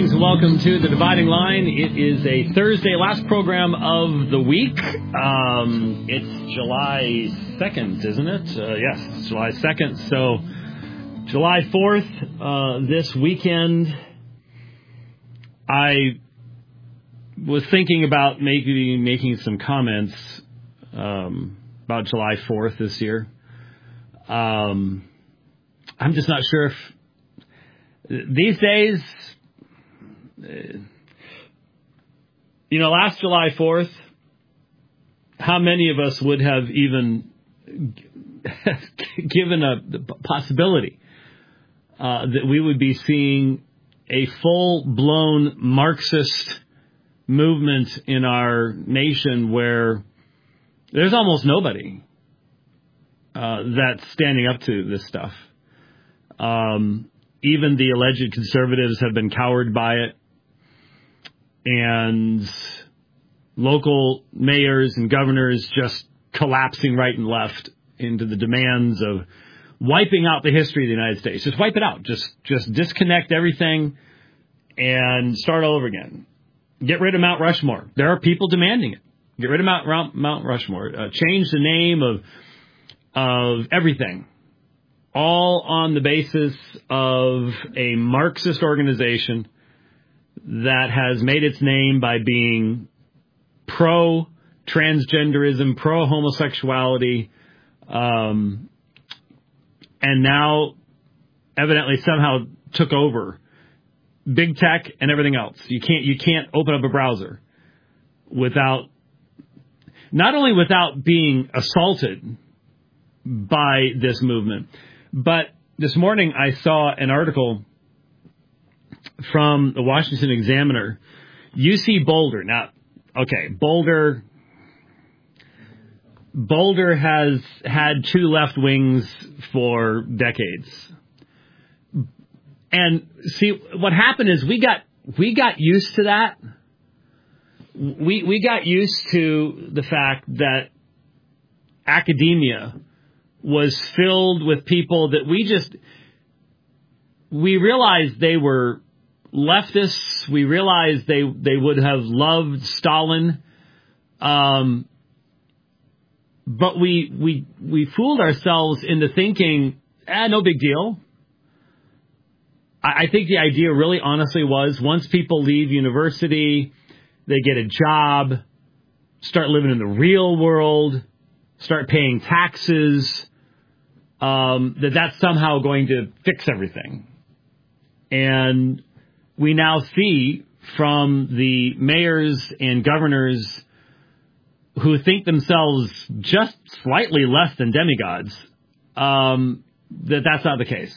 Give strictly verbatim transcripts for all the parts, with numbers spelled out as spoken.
Greetings and welcome to The Dividing Line. It is a Thursday, last program of the week. Um, it's July second, isn't it? Uh, yes, it's July second. So July fourth, uh, this weekend, I was thinking about maybe making some comments um, about July fourth this year. Um, I'm just not sure if these days, you know, last July fourth, how many of us would have even given a possibility uh, that we would be seeing a full-blown Marxist movement in our nation where there's almost nobody uh, that's standing up to this stuff. Um, even the alleged conservatives have been cowered by it. And local mayors and governors just collapsing right and left into the demands of wiping out the history of the United States. Just wipe it out. Just just disconnect everything and start all over again. Get rid of Mount Rushmore. There are people demanding it. Get rid of Mount, Mount Rushmore. Uh, change the name of of everything. All on the basis of a Marxist organization that has made its name by being pro-transgenderism, pro-homosexuality, um, and now evidently somehow took over big tech and everything else. You can't you can't open up a browser without, not only without being assaulted by this movement, but this morning I saw an article from the Washington Examiner. U C Boulder. Now, okay, Boulder, Boulder has had two left wings for decades. And see, what happened is we got, we got used to that. We, we got used to the fact that academia was filled with people that we just, we realized they were leftists. We realized they, they would have loved Stalin. Um, but we, we, we fooled ourselves into thinking, ah, no big deal. I, I think the idea really honestly was once people leave university, they get a job, start living in the real world, start paying taxes, um, that that's somehow going to fix everything. And we now see from the mayors and governors who think themselves just slightly less than demigods, um, that that's not the case.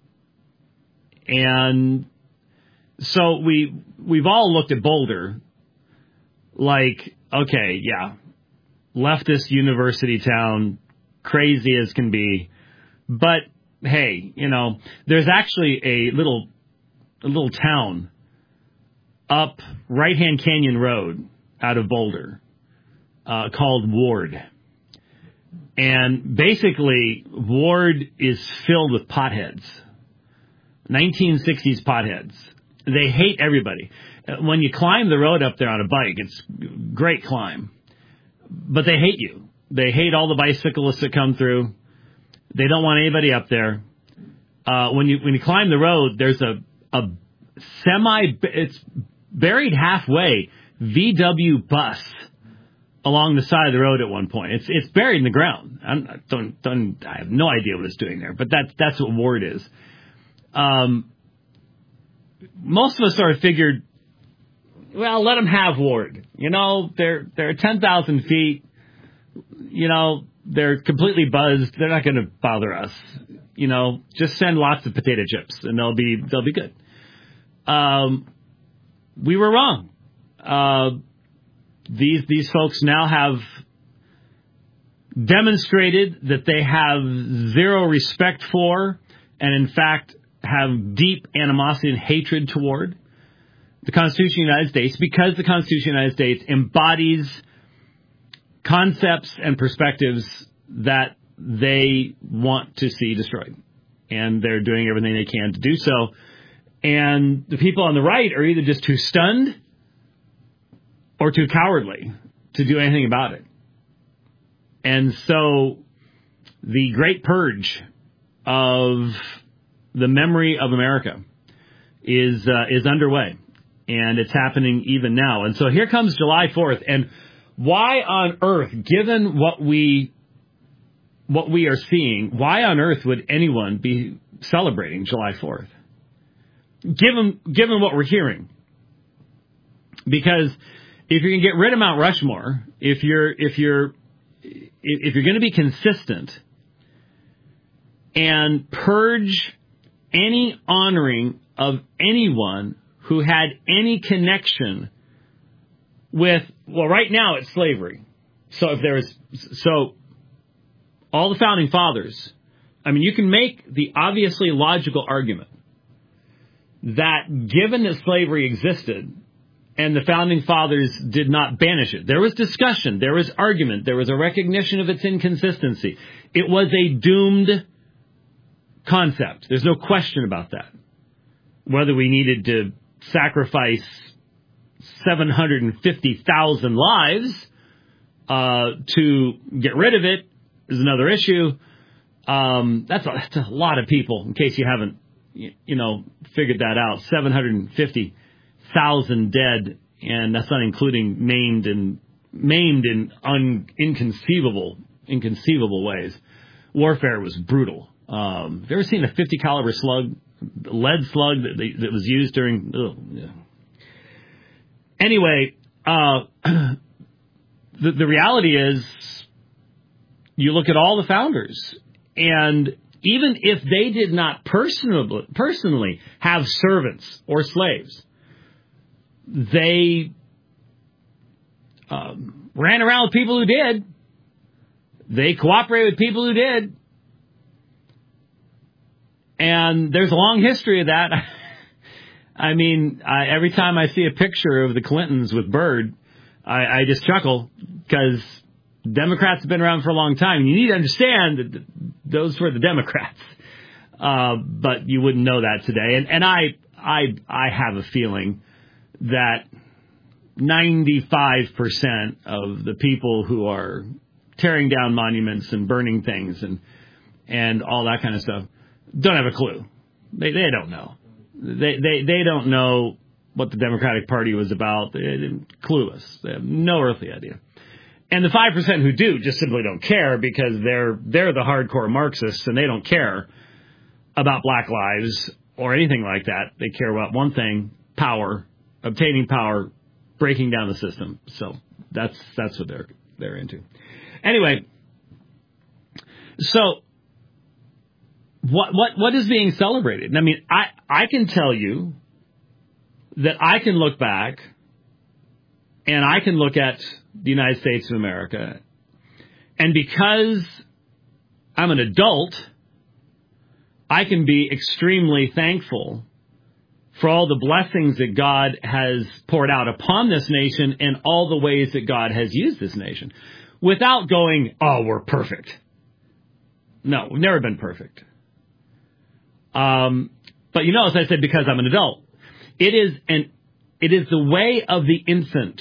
And so we, we've all looked at Boulder like, okay, yeah, leftist university town, crazy as can be. But, hey, you know, there's actually a little a little town up Right-Hand Canyon Road out of Boulder uh, called Ward. And basically, Ward is filled with potheads, nineteen sixties potheads. They hate everybody. When you climb the road up there on a bike, it's a great climb. But they hate you. They hate all the bicyclists that come through. They don't want anybody up there. Uh, when you when you climb the road, there's a a semi, it's buried halfway, V W bus along the side of the road at one point. It's it's buried in the ground. I'm, I don't, don't, I have no idea what it's doing there, but that's that's what Ward is. Um, most of us sort of figured, well, let them have Ward. You know, they're they're ten thousand feet. You know, they're completely buzzed. They're not going to bother us. You know, just send lots of potato chips and they'll be they'll be good. Um, we were wrong. Uh, these these folks now have demonstrated that they have zero respect for, and in fact have deep animosity and hatred toward the Constitution of the United States, because the Constitution of the United States embodies concepts and perspectives that they want to see destroyed. And they're doing everything they can to do so. And the people on the right are either just too stunned or too cowardly to do anything about it. And so the great purge of the memory of America is uh, is underway, and it's happening even now. And so here comes July fourth, and why on earth, given what we what we are seeing, why on earth would anyone be celebrating July fourth? Given given what we're hearing, because if you can get rid of Mount Rushmore, if you're if you're if you're going to be consistent and purge any honoring of anyone who had any connection with, well, right now it's slavery. So if there's so all the founding fathers, I mean, you can make the obviously logical argument that given that slavery existed and the founding fathers did not banish it, there was discussion, there was argument, there was a recognition of its inconsistency. It was a doomed concept. There's no question about that. Whether we needed to sacrifice seven hundred fifty thousand lives uh, to get rid of it is another issue. Um, that's, a, that's a lot of people, in case you haven't, you, you know, figured that out. seven hundred fifty thousand dead, and that's not including maimed and maimed in un, inconceivable, inconceivable ways. Warfare was brutal. Um, have you ever seen a fifty caliber slug, lead slug that, they, that was used during? Ugh, yeah. Anyway, uh, the, the reality is, you look at all the founders, and even if they did not personally, personally have servants or slaves, they um, ran around with people who did. They cooperated with people who did. And there's a long history of that. I mean, I, every time I see a picture of the Clintons with Byrd, I, I just chuckle, because Democrats have been around for a long time. You need to understand that those were the Democrats. Uh, but you wouldn't know that today. And, and I, I, I have a feeling that ninety-five percent of the people who are tearing down monuments and burning things and, and all that kind of stuff don't have a clue. They, they don't know. They, they, they don't know what the Democratic Party was about. They're clueless. They have no earthly idea. And the five percent who do just simply don't care, because they're they're the hardcore Marxists, and they don't care about black lives or anything like that. They care about one thing: power, obtaining power, breaking down the system. So that's that's what they're they're into. Anyway, so what what what is being celebrated? I mean, I I can tell you that I can look back and I can look at the United States of America, and because I'm an adult, I can be extremely thankful for all the blessings that God has poured out upon this nation and all the ways that God has used this nation, without going, oh, we're perfect. No, we've never been perfect. Um, but you know, as I said, because I'm an adult, it is an it is the way of the infant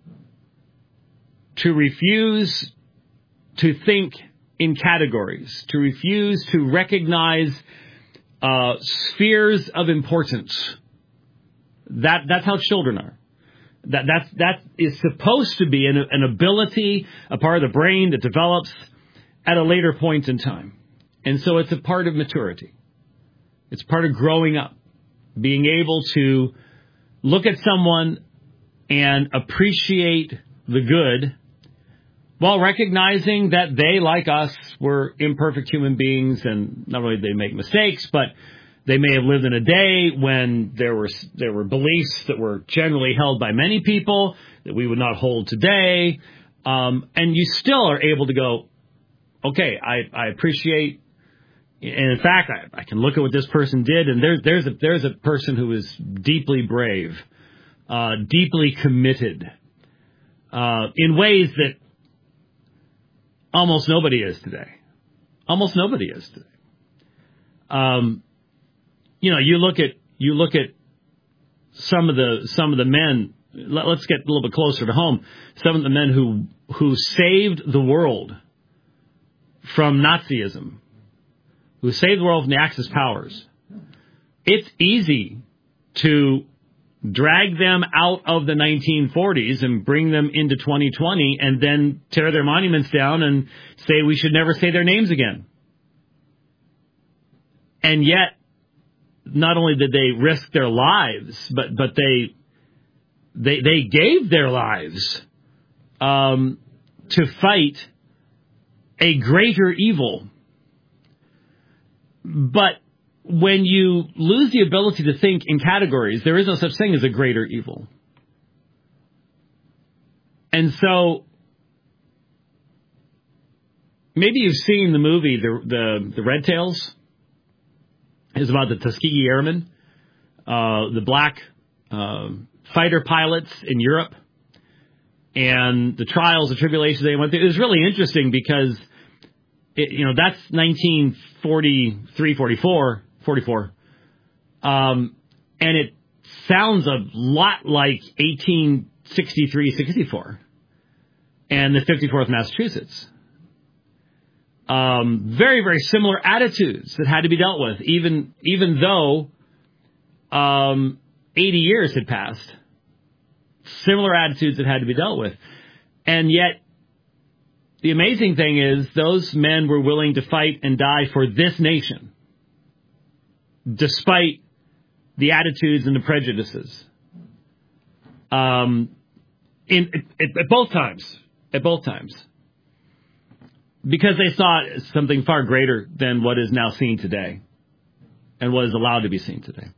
to refuse to think in categories, to refuse to recognize uh, spheres of importance. That that's how children are. That that's that is supposed to be an, an ability, a part of the brain that develops at a later point in time, and so it's a part of maturity. It's part of growing up, being able to look at someone and appreciate the good, while recognizing that they, like us, were imperfect human beings, and not only did they make mistakes, but they may have lived in a day when there were there were beliefs that were generally held by many people that we would not hold today, um, and you still are able to go, okay, I, I appreciate, and in fact, I, I can look at what this person did, and there's there's a there's a person who is deeply brave, uh, deeply committed, uh, in ways that almost nobody is today. Almost nobody is today. Um, you know, you look at you look at some of the some of the men. Let, let's get a little bit closer to home. Some of the men who who saved the world from Nazism, who saved the world from the Axis powers. It's easy to drag them out of the nineteen forties and bring them into twenty twenty and then tear their monuments down and say we should never say their names again. And yet, not only did they risk their lives, but, but they, they, they gave their lives, um, to fight a greater evil. But when you lose the ability to think in categories, there is no such thing as a greater evil. And so, maybe you've seen the movie, the the, the Red Tails. It's about the Tuskegee Airmen, uh, the black uh, fighter pilots in Europe, and the trials, the tribulations they went through. It was really interesting because, it, you know, that's nineteen forty-three, forty-four, forty-four. Um, and it sounds a lot like eighteen sixty-three, sixty-four and the fifty-fourth Massachusetts. Um, very, very similar attitudes that had to be dealt with, even even though um, eighty years had passed. Similar attitudes that had to be dealt with. And yet, the amazing thing is those men were willing to fight and die for this nation, despite the attitudes and the prejudices. Um, in at, at both times, at both times. Because they saw something far greater than what is now seen today and what is allowed to be seen today.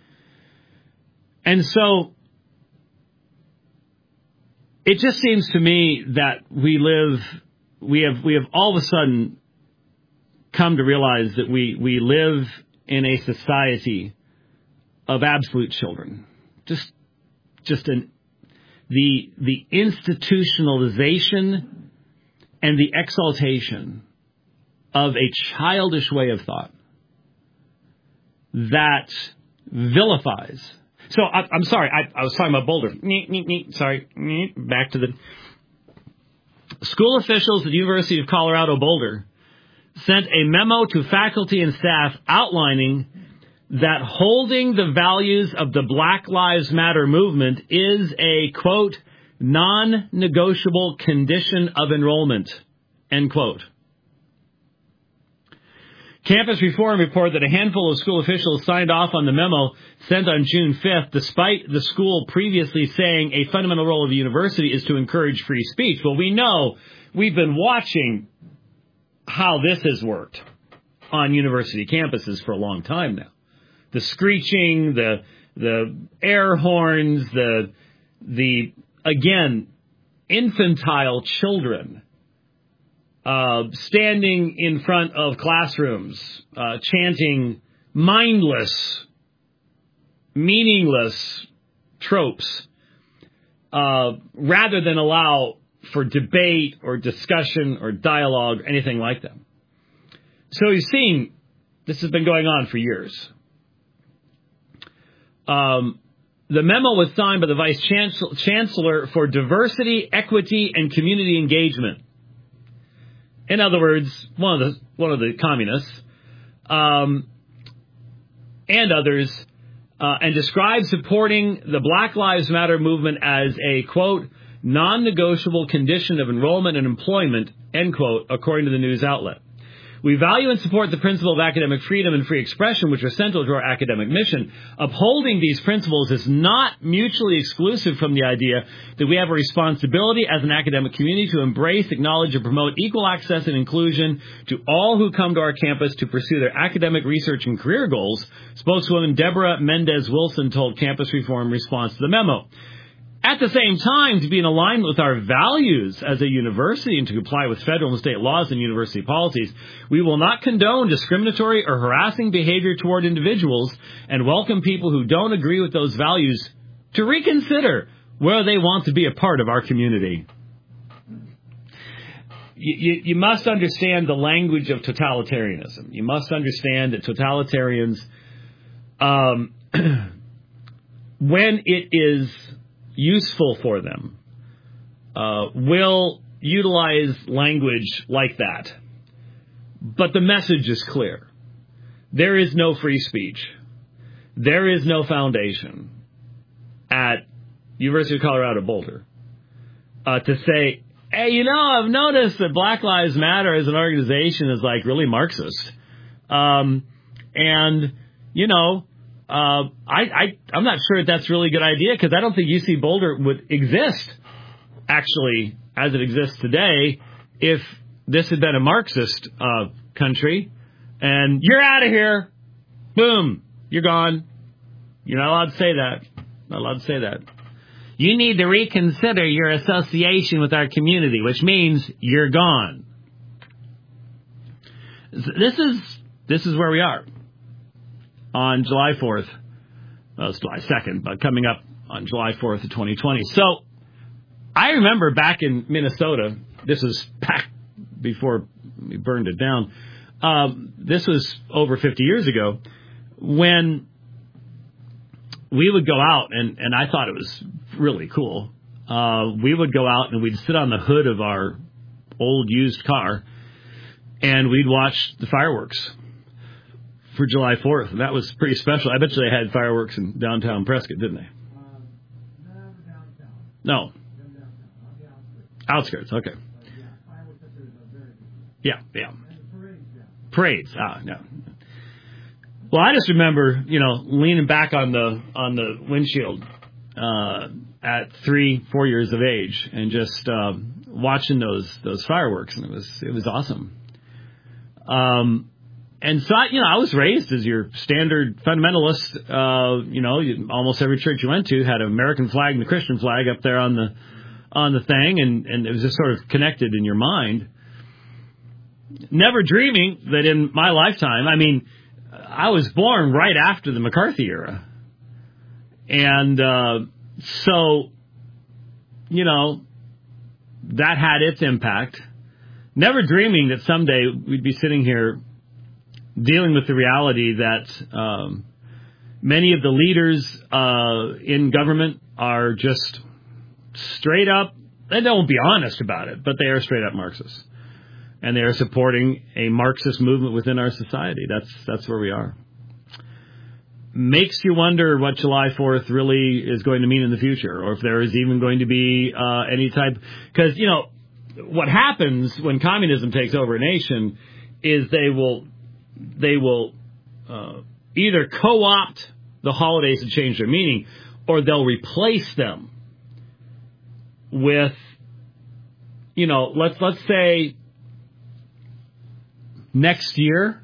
And so it just seems to me that we live, we have, we have all of a sudden come to realize that we, we live in a society of absolute children. Just, just an, the, the institutionalization and the exaltation of a childish way of thought that vilifies. So I, I'm sorry, I, I was talking about Boulder. Sorry, back to the school officials at the University of Colorado Boulder sent a memo to faculty and staff outlining that holding the values of the Black Lives Matter movement is a, quote, non-negotiable condition of enrollment, end quote. Campus Reform reported that a handful of school officials signed off on the memo sent on June fifth, despite the school previously saying a fundamental role of the university is to encourage free speech. Well, we know, we've been watching how this has worked on university campuses for a long time now. The screeching, the the air horns, the the again, infantile children uh, standing in front of classrooms, uh, chanting mindless, meaningless tropes, uh, rather than allow for debate or discussion or dialogue, or anything like that. So you've seen this has been going on for years. Um, The memo was signed by the Vice Chancellor for Diversity, Equity, and Community Engagement. In other words, one of the one of the communists um, and others, uh, and described supporting the Black Lives Matter movement as a, quote, non-negotiable condition of enrollment and employment, end quote, according to the news outlet. We value and support the principle of academic freedom and free expression, which are central to our academic mission. Upholding these principles is not mutually exclusive from the idea that we have a responsibility as an academic community to embrace, acknowledge, and promote equal access and inclusion to all who come to our campus to pursue their academic research and career goals, spokeswoman Deborah Mendez-Wilson told Campus Reform in response to the memo. At the same time, to be in alignment with our values as a university and to comply with federal and state laws and university policies, we will not condone discriminatory or harassing behavior toward individuals and welcome people who don't agree with those values to reconsider whether they want to be a part of our community. You, you, you must understand the language of totalitarianism. You must understand that totalitarians um, when it is useful for them, uh, will utilize language like that. But the message is clear. There is no free speech. There is no foundation at University of Colorado Boulder uh, to say, hey, you know, I've noticed that Black Lives Matter as an organization is like really Marxist. Um, and, you know, uh, I, I, I'm not sure that that's really a good idea because I don't think U C Boulder would exist actually as it exists today if this had been a Marxist uh, country. And you're out of here. Boom. You're gone. You're not allowed to say that. Not allowed to say that. You need to reconsider your association with our community, which means you're gone. This is this is where we are on July fourth. Well, it's July second, but coming up on July fourth of twenty twenty. So I remember back in Minnesota, this was back before we burned it down. Um, this was over fifty years ago when we would go out, and, and I thought it was really cool. Uh, we would go out and we'd sit on the hood of our old used car and we'd watch the fireworks for July fourth. And that was pretty special. I bet you they had fireworks in downtown Prescott, didn't they? No. Outskirts, okay. Yeah, yeah. Parades, ah, no. Well, I just remember, you know, leaning back on the on the windshield uh, at three, four years of age, and just uh, watching those those fireworks, and it was it was awesome. Um, and so, I, you know, I was raised as your standard fundamentalist. Uh, you know, you, almost every church you went to had an American flag and the Christian flag up there on the on the thing, and and it was just sort of connected in your mind. Never dreaming that in my lifetime, I mean, I was born right after the McCarthy era. And uh, so, you know, that had its impact. Never dreaming that someday we'd be sitting here dealing with the reality that um, many of the leaders uh, in government are just straight up, they don't be honest about it, but they are straight up Marxists. And they are supporting a Marxist movement within our society. That's that's where we are. Makes you wonder what July fourth really is going to mean in the future, or if there is even going to be uh, any type. Because, you know, what happens when communism takes over a nation is they will they will uh, either co-opt the holidays and change their meaning, or they'll replace them with, you know, let's let's say. Next year,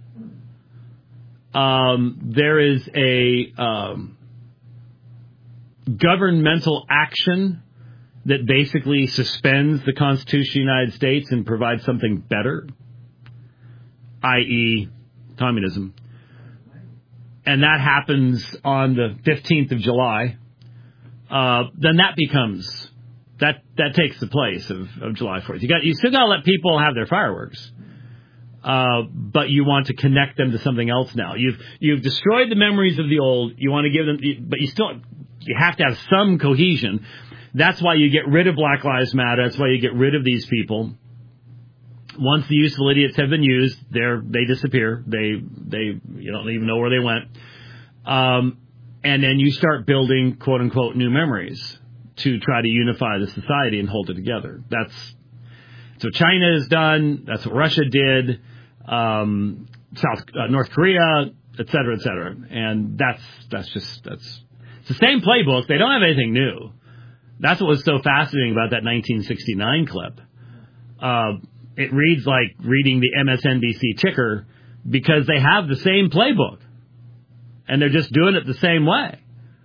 um, there is a um, governmental action that basically suspends the Constitution of the United States and provides something better, that is communism. And that happens on the fifteenth of July. Uh, then that becomes, that, that takes the place of, of July fourth. You got, you still got to let people have their fireworks. Uh, but you want to connect them to something else now. You've you've destroyed the memories of the old. You want to give them, but you still you have to have some cohesion. That's why you get rid of Black Lives Matter. That's why you get rid of these people. Once the useful idiots have been used, they're they disappear. They they you don't even know where they went. Um, and then you start building quote unquote new memories to try to unify the society and hold it together. That's that's what China has done. That's what Russia did. Um, South, uh, North Korea, et cetera, et cetera. And that's, that's just, that's, it's the same playbook. They don't have anything new. That's what was so fascinating about that nineteen sixty-nine clip. Uh, it reads like reading the M S N B C ticker because they have the same playbook and they're just doing it the same way.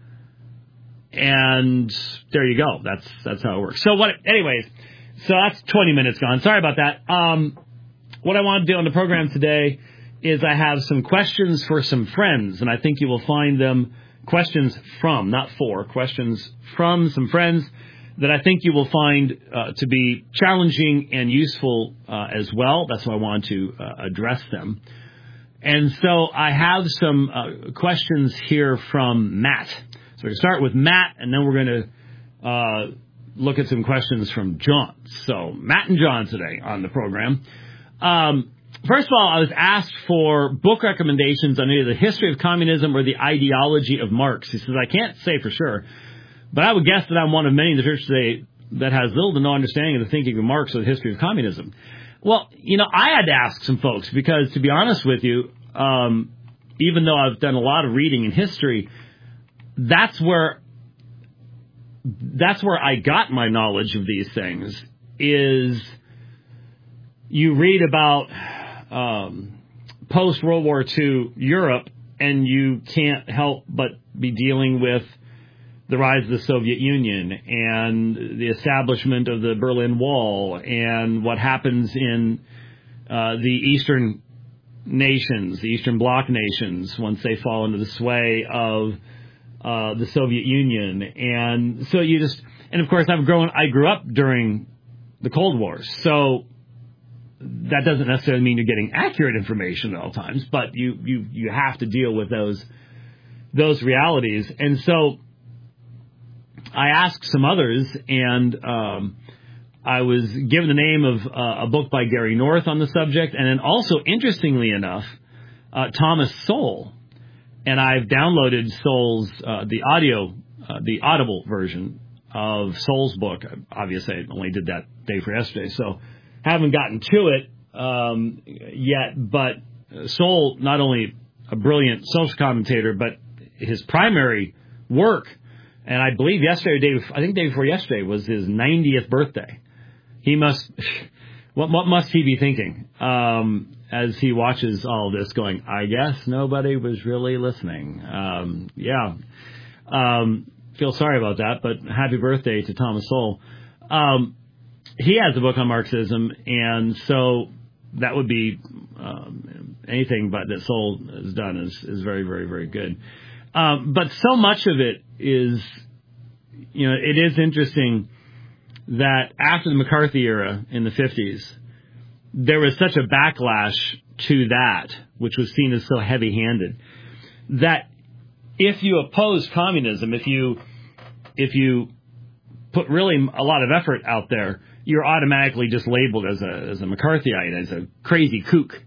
And there you go. That's, that's how it works. So what, anyways, so that's twenty minutes gone. Sorry about that. Um, What I want to do on the program today is I have some questions for some friends, and I think you will find them questions from, not for, questions from some friends that I think you will find uh, to be challenging and useful uh, as well. That's why I want to uh, address them. And so I have some uh, questions here from Matt. So we're going to start with Matt, and then we're going to uh, look at some questions from John. So Matt and John today on the program. Um, first of all, I was asked for book recommendations on either the history of communism or the ideology of Marx. He says, I can't say for sure, but I would guess that I'm one of many in the church today that has little to no understanding of the thinking of Marx or the history of communism. Well, you know, I had to ask some folks because, to be honest with you, um, even though I've done a lot of reading in history, that's where that's where I got my knowledge of these things. Is you read about um, post-World War Two Europe, and you can't help but be dealing with the rise of the Soviet Union and the establishment of the Berlin Wall and what happens in uh, the Eastern nations, the Eastern Bloc nations, once they fall into the sway of uh, the Soviet Union. And so you just, and of course I've grown, I grew up during the Cold War. So that doesn't necessarily mean you're getting accurate information at all times, but you, you, you have to deal with those, those realities. And so I asked some others, and um, I was given the name of uh, a book by Gary North on the subject, and then also, interestingly enough, uh, Thomas Sowell. And I've downloaded Sowell's, uh, the audio, uh, the audible version of Sowell's book. Obviously, I only did that day for yesterday, so haven't gotten to it um, yet. But Sowell, not only a brilliant social commentator, but his primary work, and I believe yesterday, day, I think day before yesterday, was his ninetieth birthday. He must, what, what must he be thinking um, as he watches all this going, I guess nobody was really listening. Um, yeah. Um, feel sorry about that, but happy birthday to Thomas Sowell. Um, he has a book on Marxism, and so that would be um, anything but that Sowell has done is, is very, very, very good. Um, but so much of it is, you know, it is interesting that after the McCarthy era in the fifties, there was such a backlash to that, which was seen as so heavy-handed, that if you oppose communism, if you if you put really a lot of effort out there, you're automatically just labeled as a as a McCarthyite, as a crazy kook.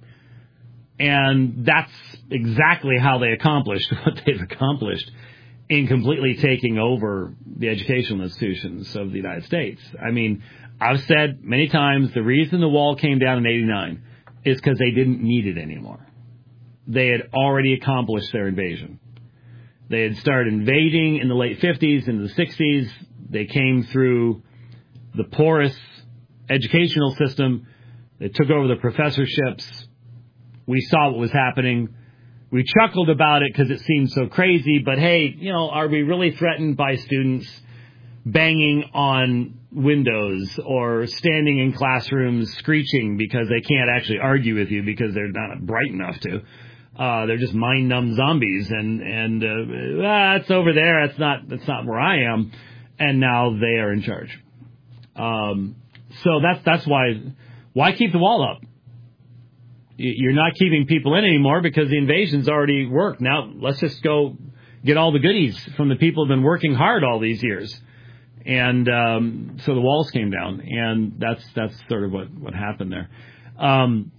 And that's exactly how they accomplished what they've accomplished in completely taking over the educational institutions of the United States. I mean, I've said many times the reason the wall came down in eighty-nine is because they didn't need it anymore. They had already accomplished their invasion. They had started invading in the late fifties, into the sixties. They came through the porous educational system. They took over the professorships. We saw what was happening. We chuckled about it because it seemed so crazy, but hey, you know, are we really threatened by students banging on windows or standing in classrooms screeching because they can't actually argue with you because they're not bright enough to? Uh, they're just mind-numb zombies, and and uh, ah, it's over there. That's not that's not where I am. And now they are in charge. Um, so that's that's why why keep the wall up? You're not keeping people in anymore because the invasion's already worked. Now let's just go get all the goodies from the people who've been working hard all these years. And um, so the walls came down, and that's that's sort of what, what happened there. Um,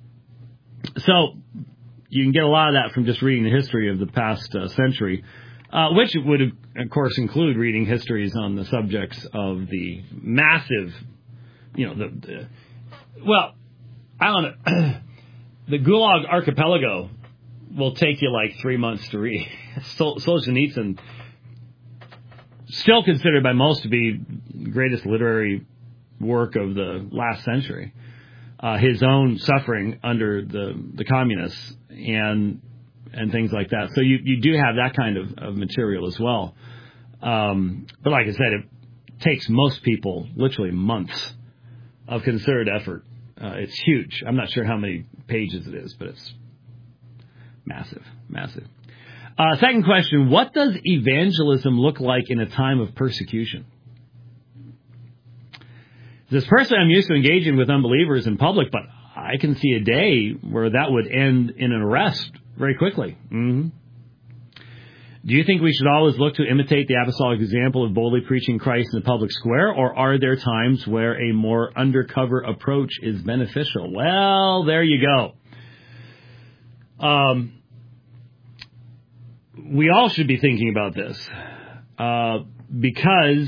so you can get a lot of that from just reading the history of the past uh, century, uh, which would, of course, include reading histories on the subjects of the massive, you know, the, the well, I don't know. The Gulag Archipelago will take you like three months to read. Sol- Solzhenitsyn, still considered by most to be the greatest literary work of the last century. Uh, his own suffering under the, the communists and and things like that. So you, you do have that kind of, of material as well. Um, but like I said, it takes most people literally months of concerted effort. Uh, it's huge. I'm not sure how many pages it is, but it's massive, massive. Uh, second question, what does evangelism look like in a time of persecution? This person I'm used to engaging with unbelievers in public, but I can see a day where that would end in an arrest very quickly. Mm-hmm. Do you think we should always look to imitate the apostolic example of boldly preaching Christ in the public square, or are there times where a more undercover approach is beneficial? Well, there you go. Um, we all should be thinking about this, uh, because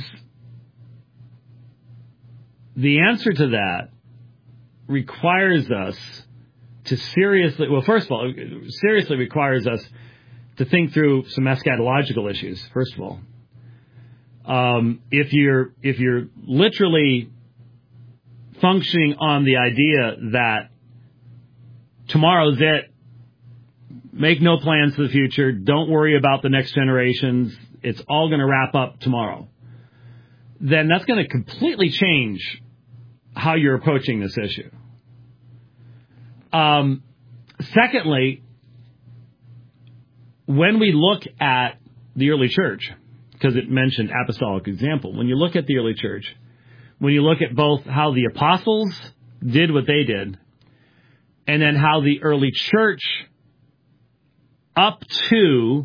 the answer to that requires us to seriously, well, first of all, it seriously requires us to think through some eschatological issues, first of all. Um, if you're, if you're literally functioning on the idea that tomorrow's it, make no plans for the future, don't worry about the next generations, it's all going to wrap up tomorrow, then that's going to completely change how you're approaching this issue. Um, secondly, when we look at the early church, because it mentioned apostolic example, when you look at the early church, when you look at both how the apostles did what they did, and then how the early church up to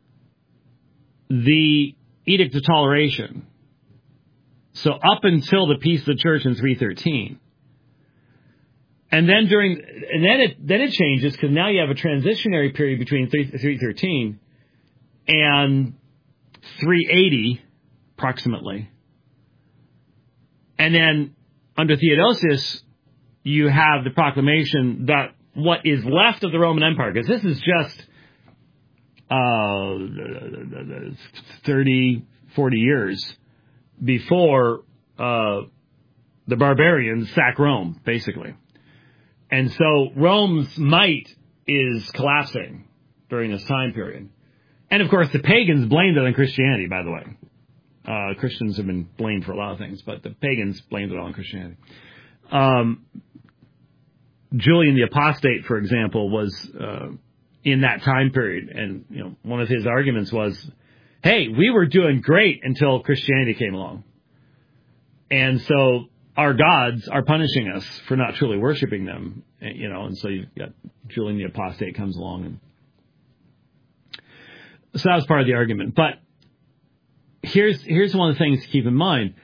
the Edict of Toleration, so up until the Peace of the Church in three thirteen, and then during, and then it then it changes because now you have a transitionary period between three thirteen and three eighty, approximately, and then under Theodosius you have the proclamation that what is left of the Roman Empire, because this is just uh, thirty, forty years before uh, the barbarians sack Rome, basically. And so Rome's might is collapsing during this time period. And, of course, the pagans blamed it on Christianity, by the way. Uh, Christians have been blamed for a lot of things, but the pagans blamed it all on Christianity. Um, Julian the Apostate, for example, was uh, in that time period. And, you know, one of his arguments was, hey, we were doing great until Christianity came along. And so our gods are punishing us for not truly worshiping them, you know, and so you've got Julian the Apostate comes along. And so that was part of the argument. But here's here's one of the things to keep in mind.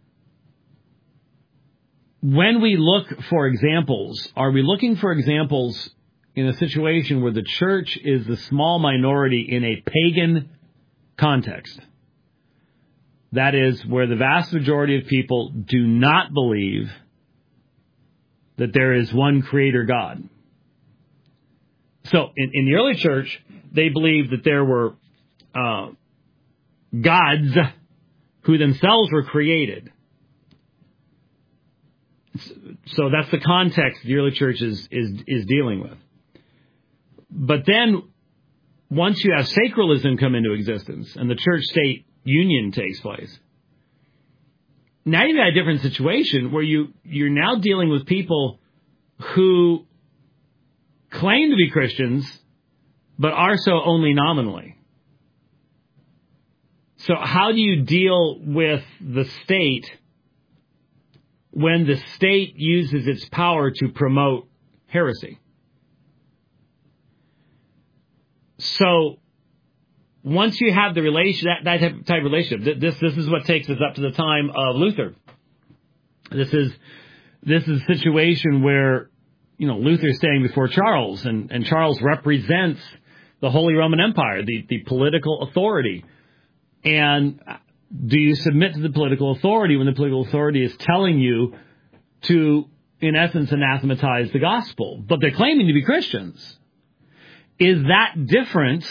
When we look for examples, are we looking for examples in a situation where the church is the small minority in a pagan context? That is, where the vast majority of people do not believe that there is one creator God. So, in, in the early church, they believed that there were uh, gods who themselves were created. So that's the context the early church is, is, is dealing with. But then, once you have sacralism come into existence and the church-state union takes place, now you've got a different situation where you, you're now dealing with people who claim to be Christians, but are so only nominally. So how do you deal with the state when the state uses its power to promote heresy? So once you have the relation, that, that type, type of relationship, this this is what takes us up to the time of Luther. This is this is a situation where, you know, Luther's standing before Charles, and, and Charles represents the Holy Roman Empire, the, the political authority. And do you submit to the political authority when the political authority is telling you to, in essence, anathematize the gospel, but they're claiming to be Christians? Is that different?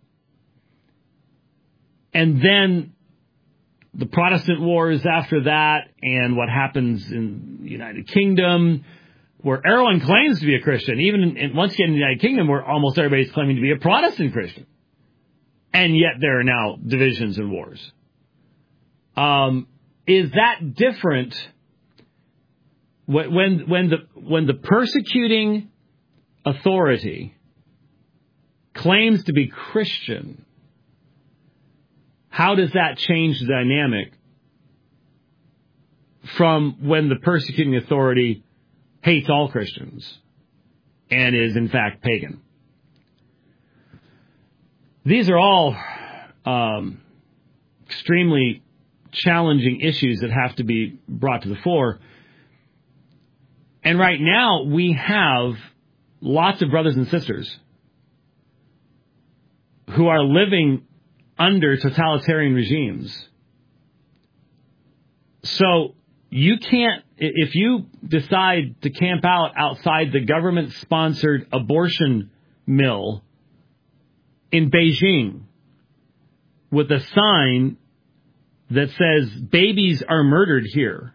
And then the Protestant wars after that, and what happens in the United Kingdom, where everyone claims to be a Christian. Even in, in, once you get in the United Kingdom, where almost everybody's claiming to be a Protestant Christian. And yet there are now divisions and wars. Um, is that different when, when, when the, when the persecuting authority claims to be Christian? How does that change the dynamic from when the persecuting authority hates all Christians and is in fact pagan. These are all um, extremely challenging issues that have to be brought to the fore. And right now we have lots of brothers and sisters who are living under totalitarian regimes. So you can't, if you decide to camp out outside the government-sponsored abortion mill in Beijing with a sign that says babies are murdered here,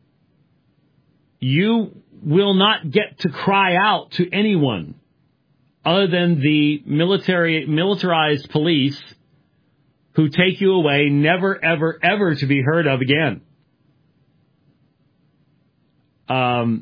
you will not get to cry out to anyone other than the military, militarized police who take you away, never, ever, ever to be heard of again. Um,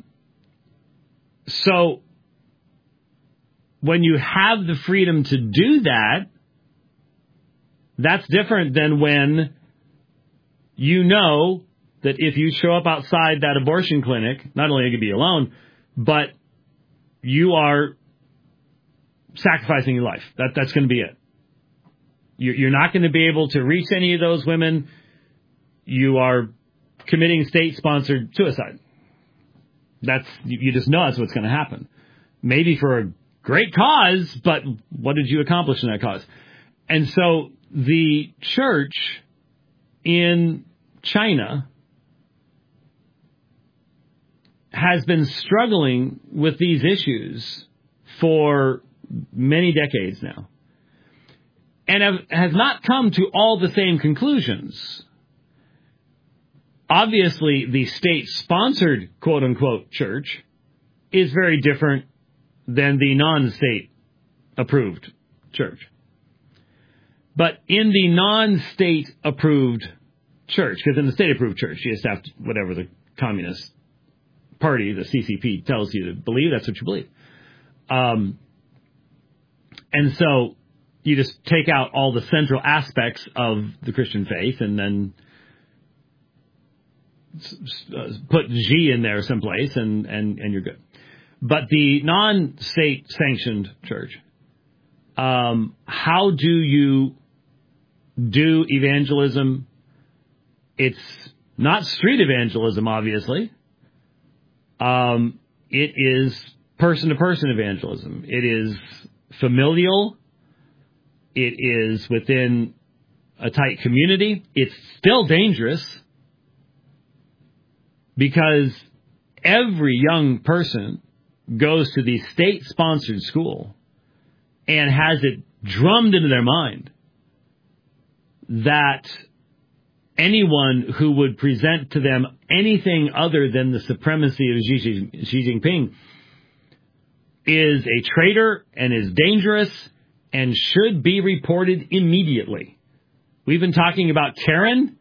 so when you have the freedom to do that, that's different than when you know that if you show up outside that abortion clinic, not only are you going to be alone, but you are sacrificing your life. That that's going to be it. You're not going to be able to reach any of those women. You are committing state-sponsored suicide. That's, you just know that's what's going to happen. Maybe for a great cause, but what did you accomplish in that cause? And so the church in China has been struggling with these issues for many decades now, and have, has not come to all the same conclusions. Obviously, the state-sponsored, quote-unquote, church is very different than the non-state-approved church. But in the non-state-approved church, because in the state-approved church, you just have to, whatever the Communist Party, the C C P, tells you to believe, that's what you believe. Um, and so you just take out all the central aspects of the Christian faith and then put G in there someplace, and, and, and you're good. But the non-state sanctioned church, um, how do you do evangelism? It's not street evangelism, obviously. Um, it is person-to-person evangelism. It is familial. It is within a tight community. It's still dangerous, because every young person goes to the state-sponsored school and has it drummed into their mind that anyone who would present to them anything other than the supremacy of Xi, Xi Jinping is a traitor and is dangerous and should be reported immediately. We've been talking about Karen.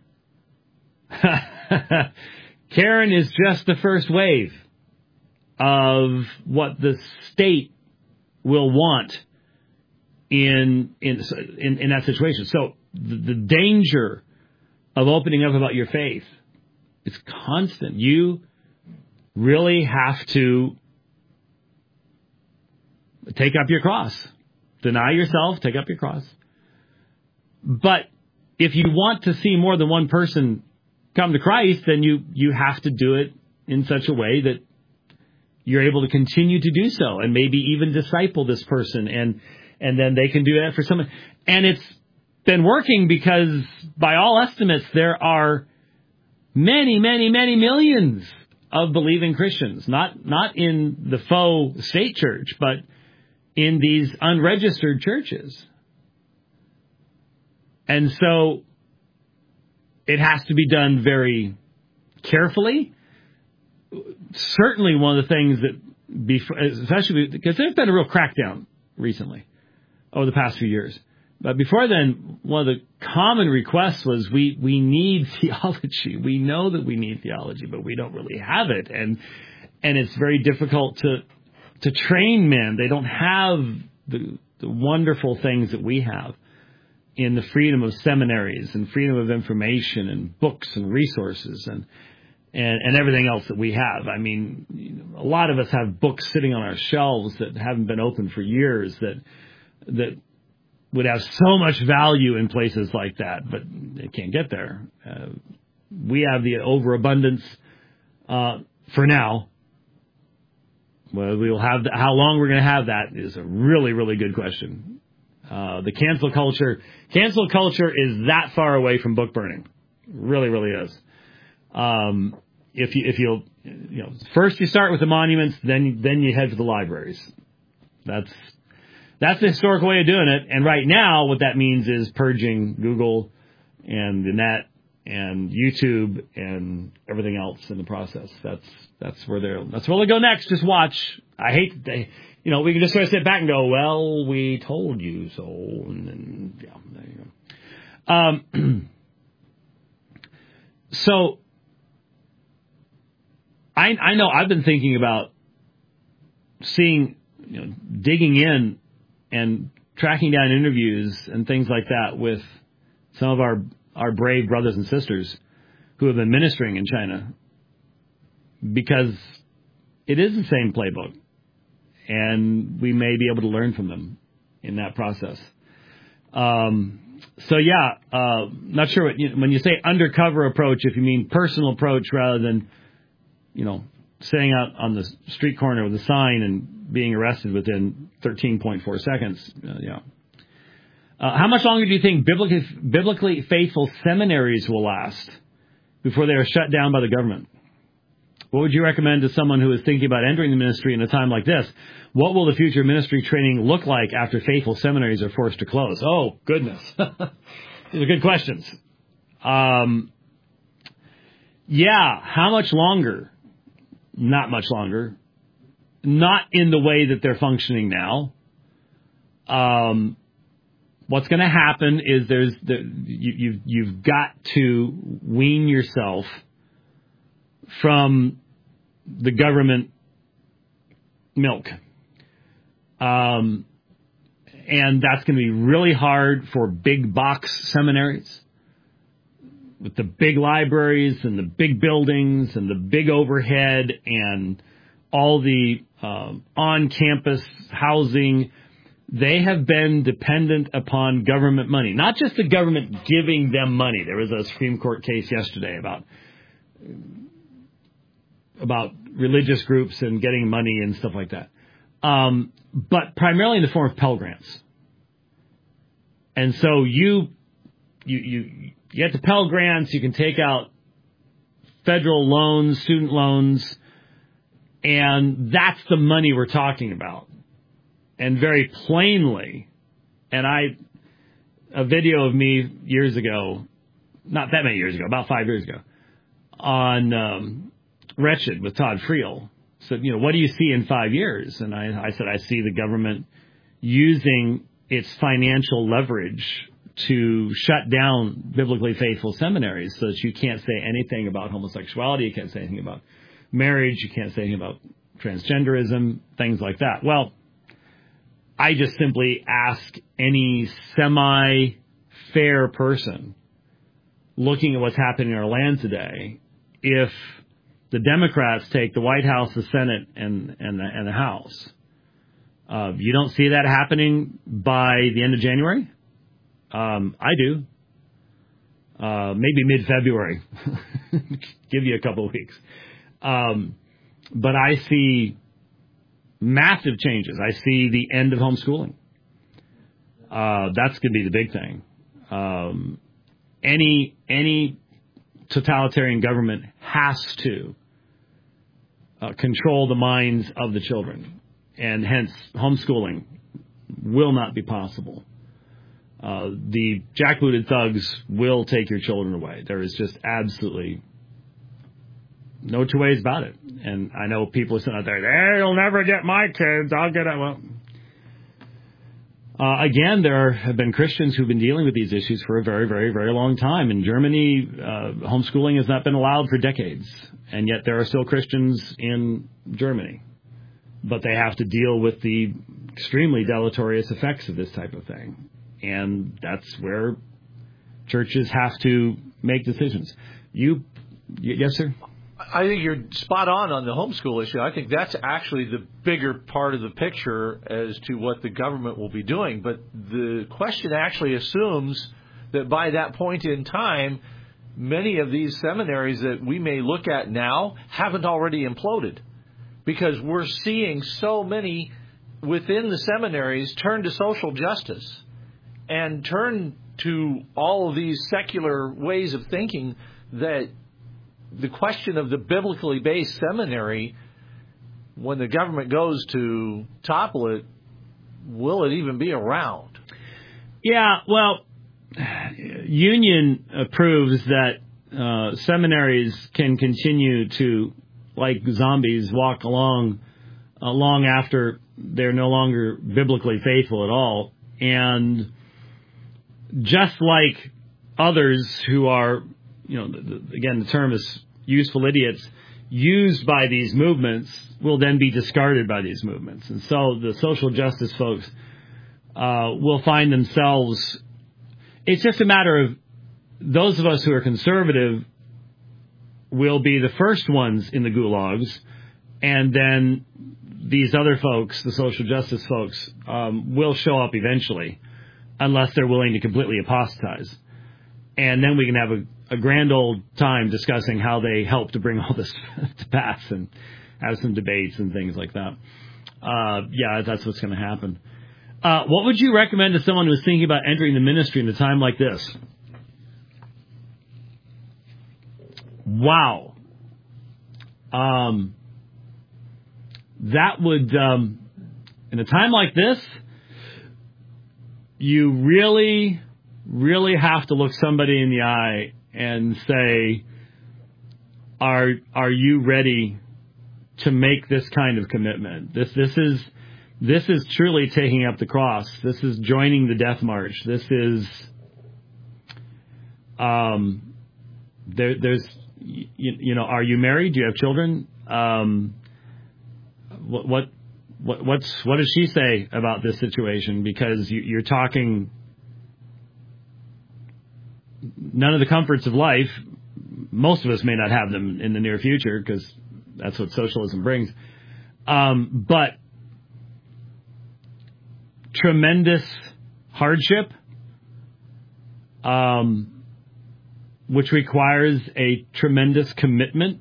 Karen is just the first wave of what the state will want in in in, in that situation. So the, the danger of opening up about your faith is constant. You really have to take up your cross. Deny yourself, take up your cross. But if you want to see more than one person come to Christ, then you, you have to do it in such a way that you're able to continue to do so and maybe even disciple this person, and and then they can do that for someone. And it's been working because by all estimates, there are many, many, many millions of believing Christians, not not in the faux state church, but in these unregistered churches. And so it has to be done very carefully. Certainly one of the things that, before, especially because there's been a real crackdown recently over the past few years. But before then, one of the common requests was we, we need theology. We know that we need theology, but we don't really have it. And and it's very difficult to to train men. They don't have the, the wonderful things that we have in the freedom of seminaries and freedom of information and books and resources. And and, and everything else that we have. I mean, you know, a lot of us have books sitting on our shelves that haven't been opened for years that that would have so much value in places like that, but they can't get there. Uh, we have the overabundance uh, for now. Well, we'll have the, how long we're going to have that is a really, really good question. Uh, the cancel culture, cancel culture is that far away from book burning. Really, really is. Um, if you, if you'll, you know, first you start with the monuments, then, then you head to the libraries. That's, that's the historical way of doing it. And right now, what that means is purging Google and the net and YouTube and everything else in the process. That's, that's where they're, that's where they'll go next. Just watch. I hate that they, you know, we can just sort of sit back and go, well, we told you so. And then, yeah, there you go. Um, so I, I know I've been thinking about seeing, you know, digging in and tracking down interviews and things like that with some of our, our brave brothers and sisters who have been ministering in China, because it is the same playbook, and we may be able to learn from them in that process. Um, so, yeah, uh, not sure what you, when you say undercover approach, if you mean personal approach rather than, you know, staying out on the street corner with a sign and being arrested within thirteen point four seconds. Uh, yeah. Uh, how much longer do you think biblically, biblically faithful seminaries will last before they are shut down by the government? What would you recommend to someone who is thinking about entering the ministry in a time like this? What will the future ministry training look like after faithful seminaries are forced to close? Oh, goodness. These are good questions. Um, yeah, how much longer? Not much longer. Not in the way that they're functioning now. Um, what's going to happen is there's the, you, you've, you've got to wean yourself from the government milk. Um, and that's going to be really hard for big box seminaries with the big libraries and the big buildings and the big overhead and all the um, on-campus housing. They have been dependent upon government money, not just the government giving them money. There was a Supreme Court case yesterday about about religious groups and getting money and stuff like that, um, but primarily in the form of Pell Grants. And so you you you you get the Pell Grants, you can take out federal loans, student loans, and that's the money we're talking about. And very plainly, and I, a video of me years ago, not that many years ago, about five years ago, on um, Wretched with Todd Friel, said, you know, what do you see in five years? And I, I said, I see the government using its financial leverage to shut down biblically faithful seminaries so that you can't say anything about homosexuality, you can't say anything about marriage, you can't say anything about transgenderism, things like that. Well, I just simply ask any semi-fair person looking at what's happening in our land today, if the Democrats take the White House, the Senate, and, and, the, and the House, uh, you don't see that happening by the end of January? Um, I do. Uh, maybe mid-February. Give you a couple of weeks. Um, but I see massive changes. I see the end of homeschooling. Uh, that's going to be the big thing. Um, any any totalitarian government has to uh, control the minds of the children, and hence homeschooling will not be possible. Uh, the jackbooted thugs will take your children away. There is just absolutely no two ways about it. And I know people are sitting out there, they'll never get my kids. I'll get it. Well, uh, again, there have been Christians who've been dealing with these issues for a very, very, very long time. In Germany, uh, homeschooling has not been allowed for decades. And yet there are still Christians in Germany. But they have to deal with the extremely deleterious effects of this type of thing. And that's where churches have to make decisions. You, y- yes, sir? I think you're spot on on the homeschool issue. I think that's actually the bigger part of the picture as to what the government will be doing. But the question actually assumes that by that point in time, many of these seminaries that we may look at now haven't already imploded, because we're seeing so many within the seminaries turn to social justice and turn to all of these secular ways of thinking that the question of the biblically based seminary, when the government goes to topple it, will it even be around? Yeah, well, Union proves that uh, seminaries can continue to, like zombies, walk along uh, long after they're no longer biblically faithful at all. And just like others who are, you know, the, the, again, the term is useful idiots, used by these movements will then be discarded by these movements. And so the social justice folks uh, will find themselves, it's just a matter of those of us who are conservative will be the first ones in the gulags, and then these other folks, the social justice folks, um, will show up eventually, unless they're willing to completely apostatize. And then we can have a, a grand old time discussing how they help to bring all this to pass and have some debates and things like that. Uh, yeah, that's what's going to happen. Uh, what would you recommend to someone who's thinking about entering the ministry in a time like this? Wow. Um, that would, um, in a time like this, you really, really have to look somebody in the eye and say, are are you ready to make this kind of commitment? This this is this is truly taking up the cross. This is joining the death march. This is um there there's you, you know, are you married? Do you have children? Um what what what what's what does she say about this situation? Because you, you're talking none of the comforts of life. Most of us may not have them in the near future because that's what socialism brings. Um, but tremendous hardship, um, which requires a tremendous commitment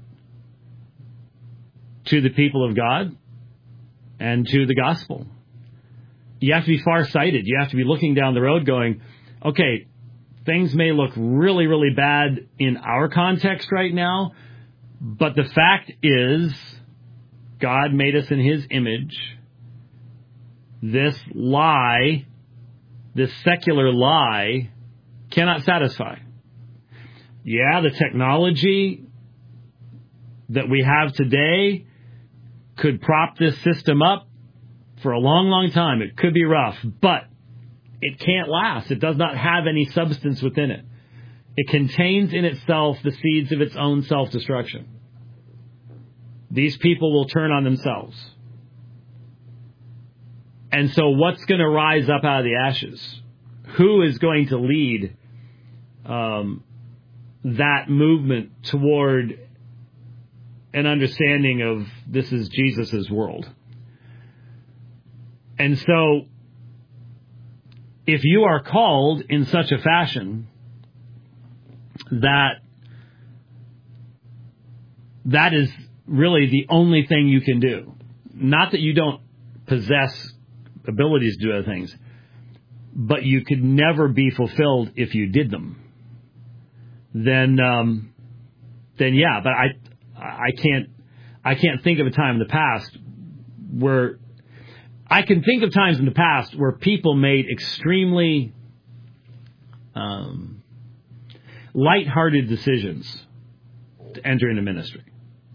to the people of God and to the gospel. You have to be far-sighted. You have to be looking down the road going, okay, things may look really, really bad in our context right now, but the fact is God made us in His image. This lie, this secular lie, cannot satisfy. Yeah, the technology that we have today could prop this system up for a long, long time. It could be rough, but it can't last. It does not have any substance within it. It contains in itself the seeds of its own self-destruction. These people will turn on themselves. And so what's going to rise up out of the ashes? Who is going to lead um, that movement toward an understanding of this is Jesus' world? And so if you are called in such a fashion that that is really the only thing you can do, not that you don't possess abilities to do other things, but you could never be fulfilled if you did them, then um, then yeah, but I I can't I can't think of a time in the past where I can think of times in the past where people made extremely um, light-hearted decisions to enter into ministry,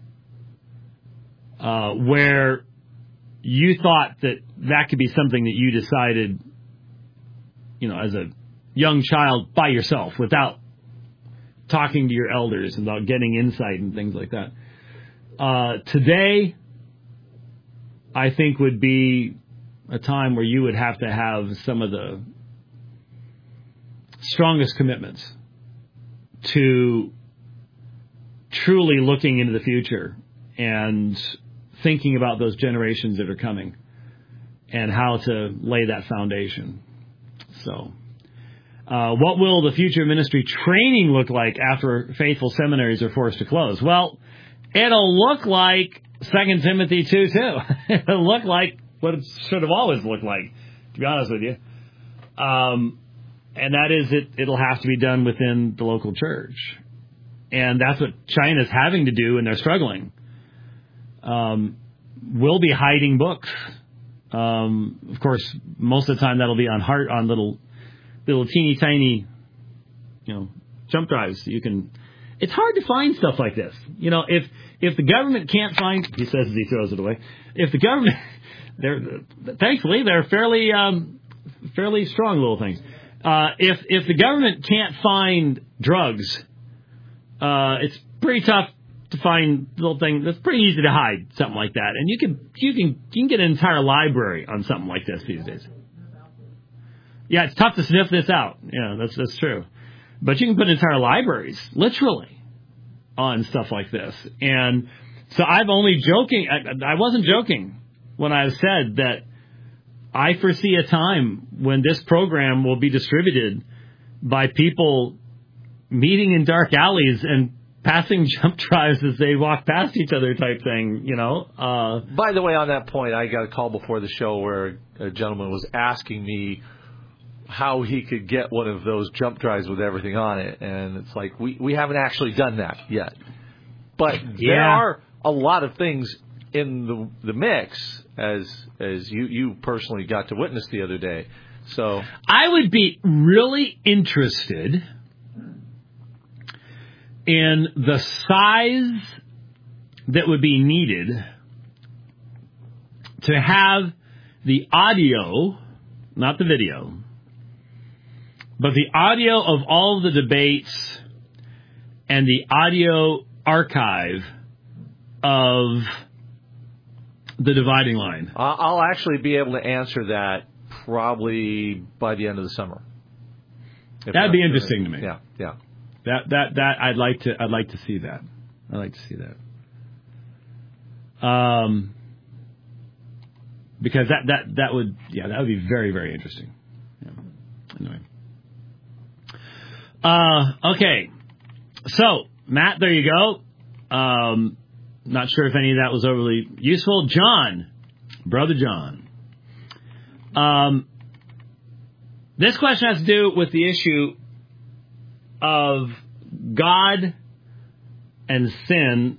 uh, where you thought that that could be something that you decided, you know, as a young child by yourself without talking to your elders and about getting insight and things like that. Uh, today, I think would be a time where you would have to have some of the strongest commitments to truly looking into the future and thinking about those generations that are coming and how to lay that foundation. So, uh, what will the future ministry training look like after faithful seminaries are forced to close? Well, it'll look like Second Timothy two two. It'll look like what it should have always looked like, to be honest with you. Um, and that is it, it'll have to be done within the local church. And that's what China's having to do, and they're struggling. Um, we'll be hiding books. Um, of course, most of the time that'll be on heart, on little, little teeny tiny, you know, jump drives. You can, it's hard to find stuff like this. You know, if, if the government can't find, he says as he throws it away, if the government, they're, thankfully, they're fairly, um, fairly strong little things. Uh, if, if the government can't find drugs, uh, it's pretty tough to find little thing that's pretty easy to hide, something like that. And you can, you can, you can get an entire library on something like this these days. Yeah, it's tough to sniff this out. Yeah, that's, that's true. But you can put entire libraries, literally, on stuff like this. And so I'm only joking. I, I wasn't joking when I said that I foresee a time when this program will be distributed by people meeting in dark alleys and passing jump drives as they walk past each other type thing, you know. Uh, By the way, on that point, I got a call before the show where a gentleman was asking me how he could get one of those jump drives with everything on it. And it's like, we, we haven't actually done that yet. But yeah. there are a lot of things in the the mix, as as you, you personally got to witness the other day. So I would be really interested in the size that would be needed to have the audio, not the video, but the audio of all of the debates and the audio archive of the dividing line. I'll actually be able to answer that probably by the end of the summer. That'd be interesting to me. Yeah, yeah. That that that I'd like to I'd like to see that. I'd like to see that. Um, because that that that would yeah that would be very very interesting. Yeah. Anyway. Uh, okay. So Matt, there you go. Um, not sure if any of that was overly useful. John, brother John. Um, this question has to do with the issue of God and sin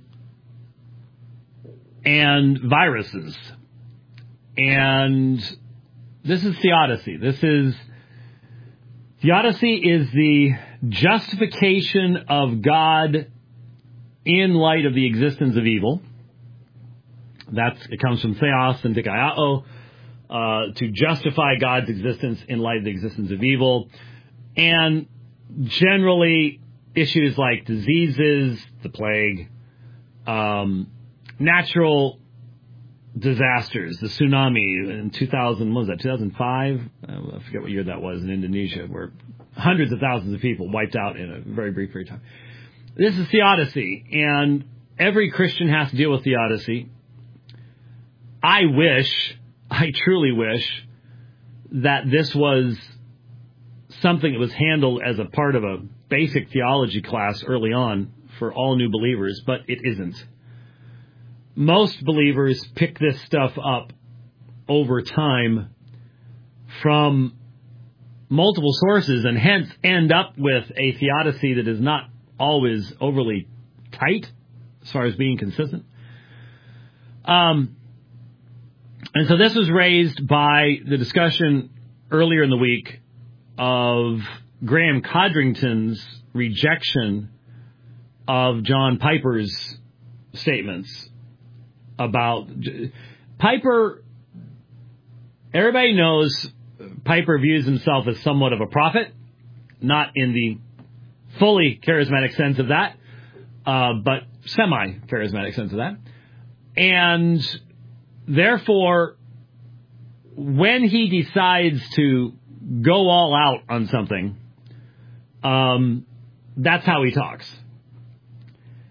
and viruses. And this is theodicy. This is, theodicy is the justification of God in light of the existence of evil. That's, it comes from theos and dikaiao, uh, to justify God's existence in light of the existence of evil. And generally, issues like diseases, the plague, um, natural disasters, the tsunami in two thousand, what was that, two thousand five? I forget what year that was in Indonesia, where hundreds of thousands of people wiped out in a very brief period of time. This is theodicy, and every Christian has to deal with theodicy. I wish, I truly wish, that this was something that was handled as a part of a basic theology class early on for all new believers, but it isn't. Most believers pick this stuff up over time from multiple sources and hence end up with a theodicy that is not always overly tight as far as being consistent. Um, and so this was raised by the discussion earlier in the week of Graham Codrington's rejection of John Piper's statements about Piper. Everybody knows Piper views himself as somewhat of a prophet, not in the fully charismatic sense of that, uh, but semi-charismatic sense of that. And therefore, when he decides to go all out on something, um, that's how he talks.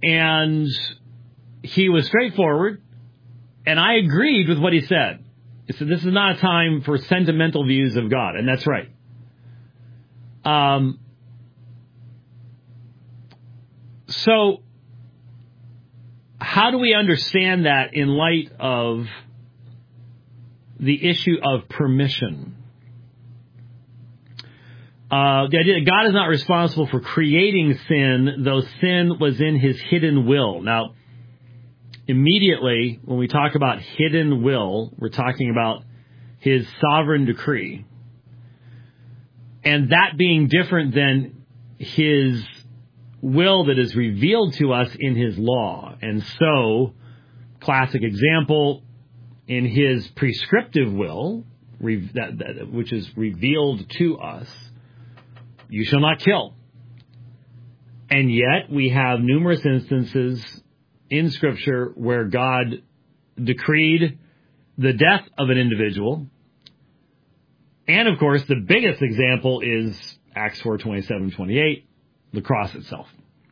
and he was straightforward, and I agreed with what he said. He said, this is not a time for sentimental views of God, and that's right. Um. So, how do we understand that in light of the issue of permission? Uh, the idea that God is not responsible for creating sin, though sin was in his hidden will. Now, immediately, when we talk about hidden will, we're talking about his sovereign decree. And that being different than his will that is revealed to us in his law. And so, classic example, in his prescriptive will, re- that, that, which is revealed to us, you shall not kill. And yet, we have numerous instances in Scripture where God decreed the death of an individual. And, of course, the biggest example is Acts four twenty-seven twenty-eight, the cross itself.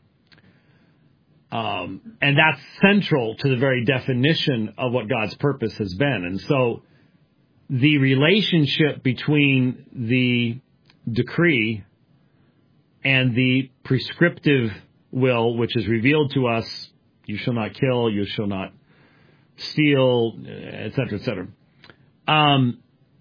Um, and that's central to the very definition of what God's purpose has been. And so the relationship between the decree and the prescriptive will, which is revealed to us, you shall not kill, you shall not steal, et cetera, et cetera. Um,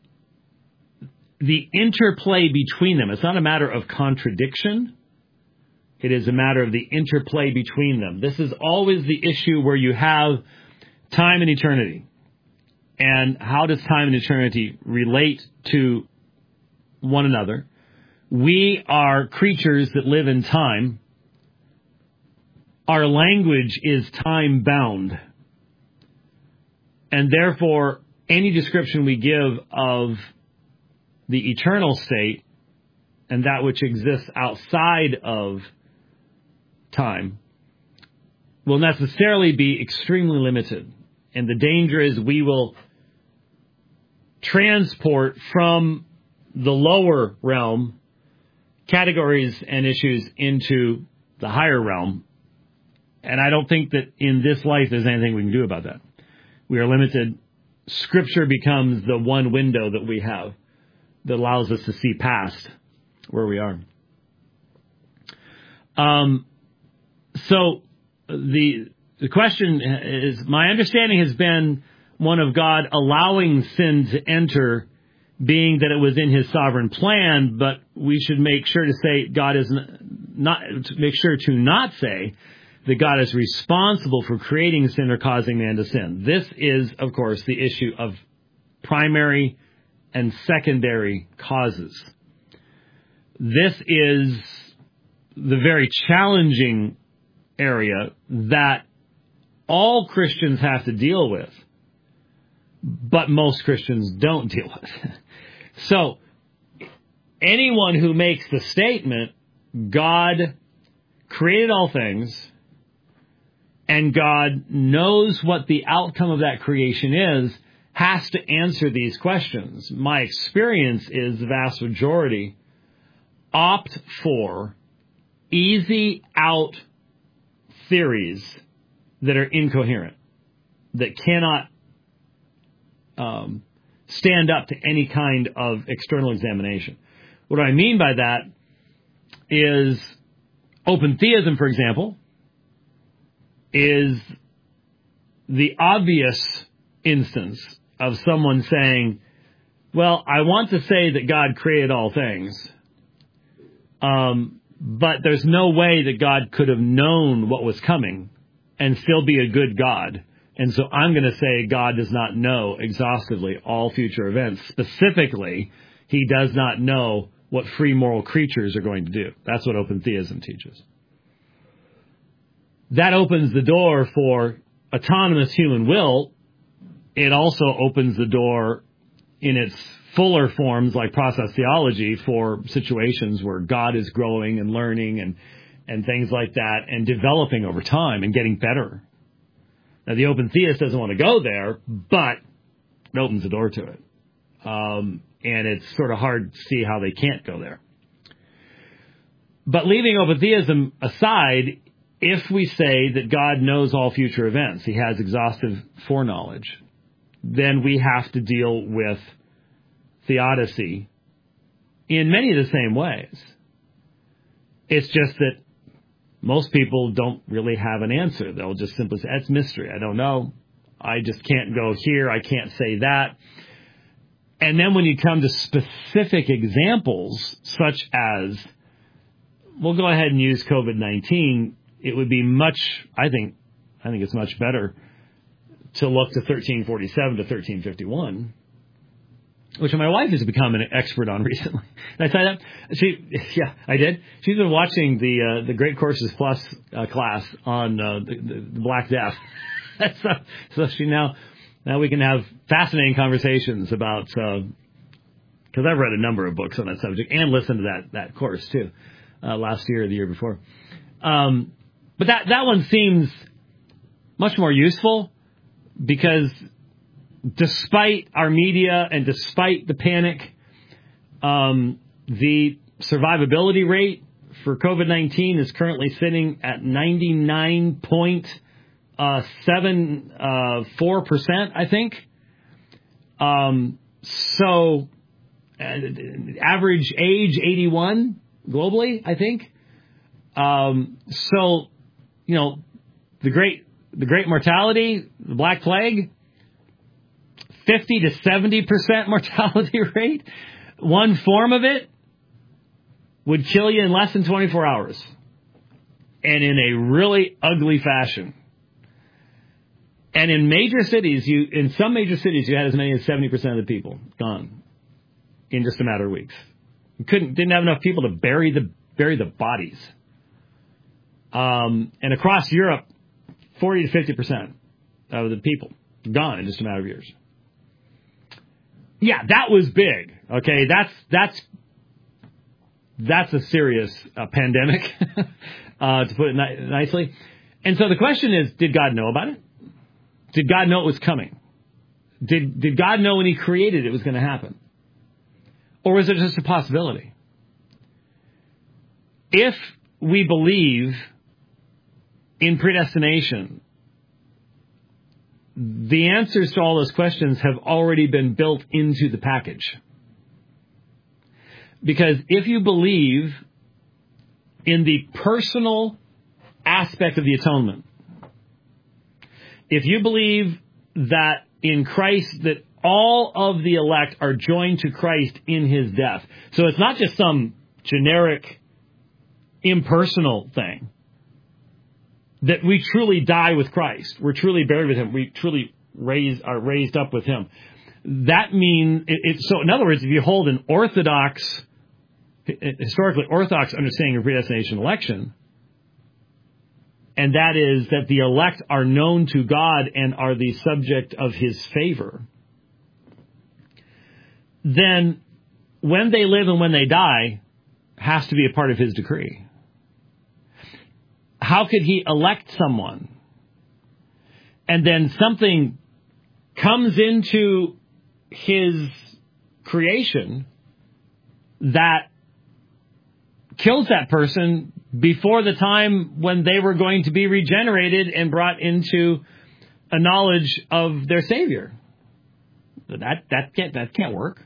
the interplay between them, it's not a matter of contradiction. It is a matter of the interplay between them. This is always the issue where you have time and eternity. And how does time and eternity relate to one another? We are creatures that live in time. Our language is time-bound. And therefore, any description we give of the eternal state and that which exists outside of time will necessarily be extremely limited. And the danger is we will transport from the lower realm categories and issues into the higher realm. And I don't think that in this life there's anything we can do about that. We are limited. Scripture becomes the one window that we have that allows us to see past where we are. Um, so the the question is, my understanding has been one of God allowing sin to enter, being that it was in his sovereign plan, but we should make sure to say God is not, to make sure to not say that God is responsible for creating sin or causing man to sin. This is, of course, the issue of primary and secondary causes. This is the very challenging area that all Christians have to deal with, but most Christians don't deal with. So, anyone who makes the statement, God created all things, and God knows what the outcome of that creation is, has to answer these questions. My experience is the vast majority opt for easy out theories that are incoherent, that cannot um, stand up to any kind of external examination. What I mean by that is open theism, for example, is the obvious instance of someone saying, well, I want to say that God created all things, um, but there's no way that God could have known what was coming and still be a good God. And so I'm going to say God does not know exhaustively all future events. Specifically, he does not know what free moral creatures are going to do. That's what open theism teaches. That opens the door for autonomous human will. It also opens the door in its fuller forms, like process theology, for situations where God is growing and learning and, and things like that, and developing over time and getting better. Now, the open theist doesn't want to go there, but it opens the door to it. Um, and it's sort of hard to see how they can't go there. But leaving open theism aside, if we say that God knows all future events, he has exhaustive foreknowledge, then we have to deal with theodicy in many of the same ways. It's just that most people don't really have an answer. They'll just simply say, it's mystery. I don't know. I just can't go here. I can't say that. And then when you come to specific examples, such as, we'll go ahead and use COVID nineteen, it would be much, I think, I think it's much better to look to thirteen forty-seven to thirteen fifty-one, which my wife has become an expert on recently. Did I say that? She, yeah, I did. She's been watching the uh, the Great Courses Plus uh, class on uh, the, the, the Black Death. so, so she now, now we can have fascinating conversations about, because uh, I've read a number of books on that subject and listened to that, that course too, uh, last year or the year before. Um, but that, that one seems much more useful because despite our media and despite the panic, um, the survivability rate for COVID nineteen is currently sitting at ninety-nine point seven four percent, I think. Um, so, uh, average age eighty-one globally, I think. Um, so, you know, the great the great mortality, the Black Plague, fifty to seventy percent mortality rate. One form of it would kill you in less than twenty-four hours. And in a really ugly fashion. And in major cities, you in some major cities, you had as many as seventy percent of the people gone in just a matter of weeks. You couldn't, didn't have enough people to bury the, bury the bodies. Um, and across Europe, forty to fifty percent of the people gone in just a matter of years. Yeah, that was big. Okay, that's that's that's a serious uh, pandemic, uh, to put it ni- nicely. And so the question is, did God know about it? Did God know it was coming? Did did God know when he created it was going to happen? Or was it just a possibility? If we believe in predestination, the answers to all those questions have already been built into the package. Because if you believe in the personal aspect of the atonement, if you believe that in Christ, that all of the elect are joined to Christ in his death. So it's not just some generic, impersonal thing. That we truly die with Christ. We're truly buried with him. We truly raise, are raised up with him. That means, it, it, so in other words, if you hold an orthodox, historically orthodox understanding of predestination election, and that is that the elect are known to God and are the subject of his favor, then when they live and when they die has to be a part of his decree. How could he elect someone and then something comes into his creation that kills that person before the time when they were going to be regenerated and brought into a knowledge of their Savior? That that can't that can't work.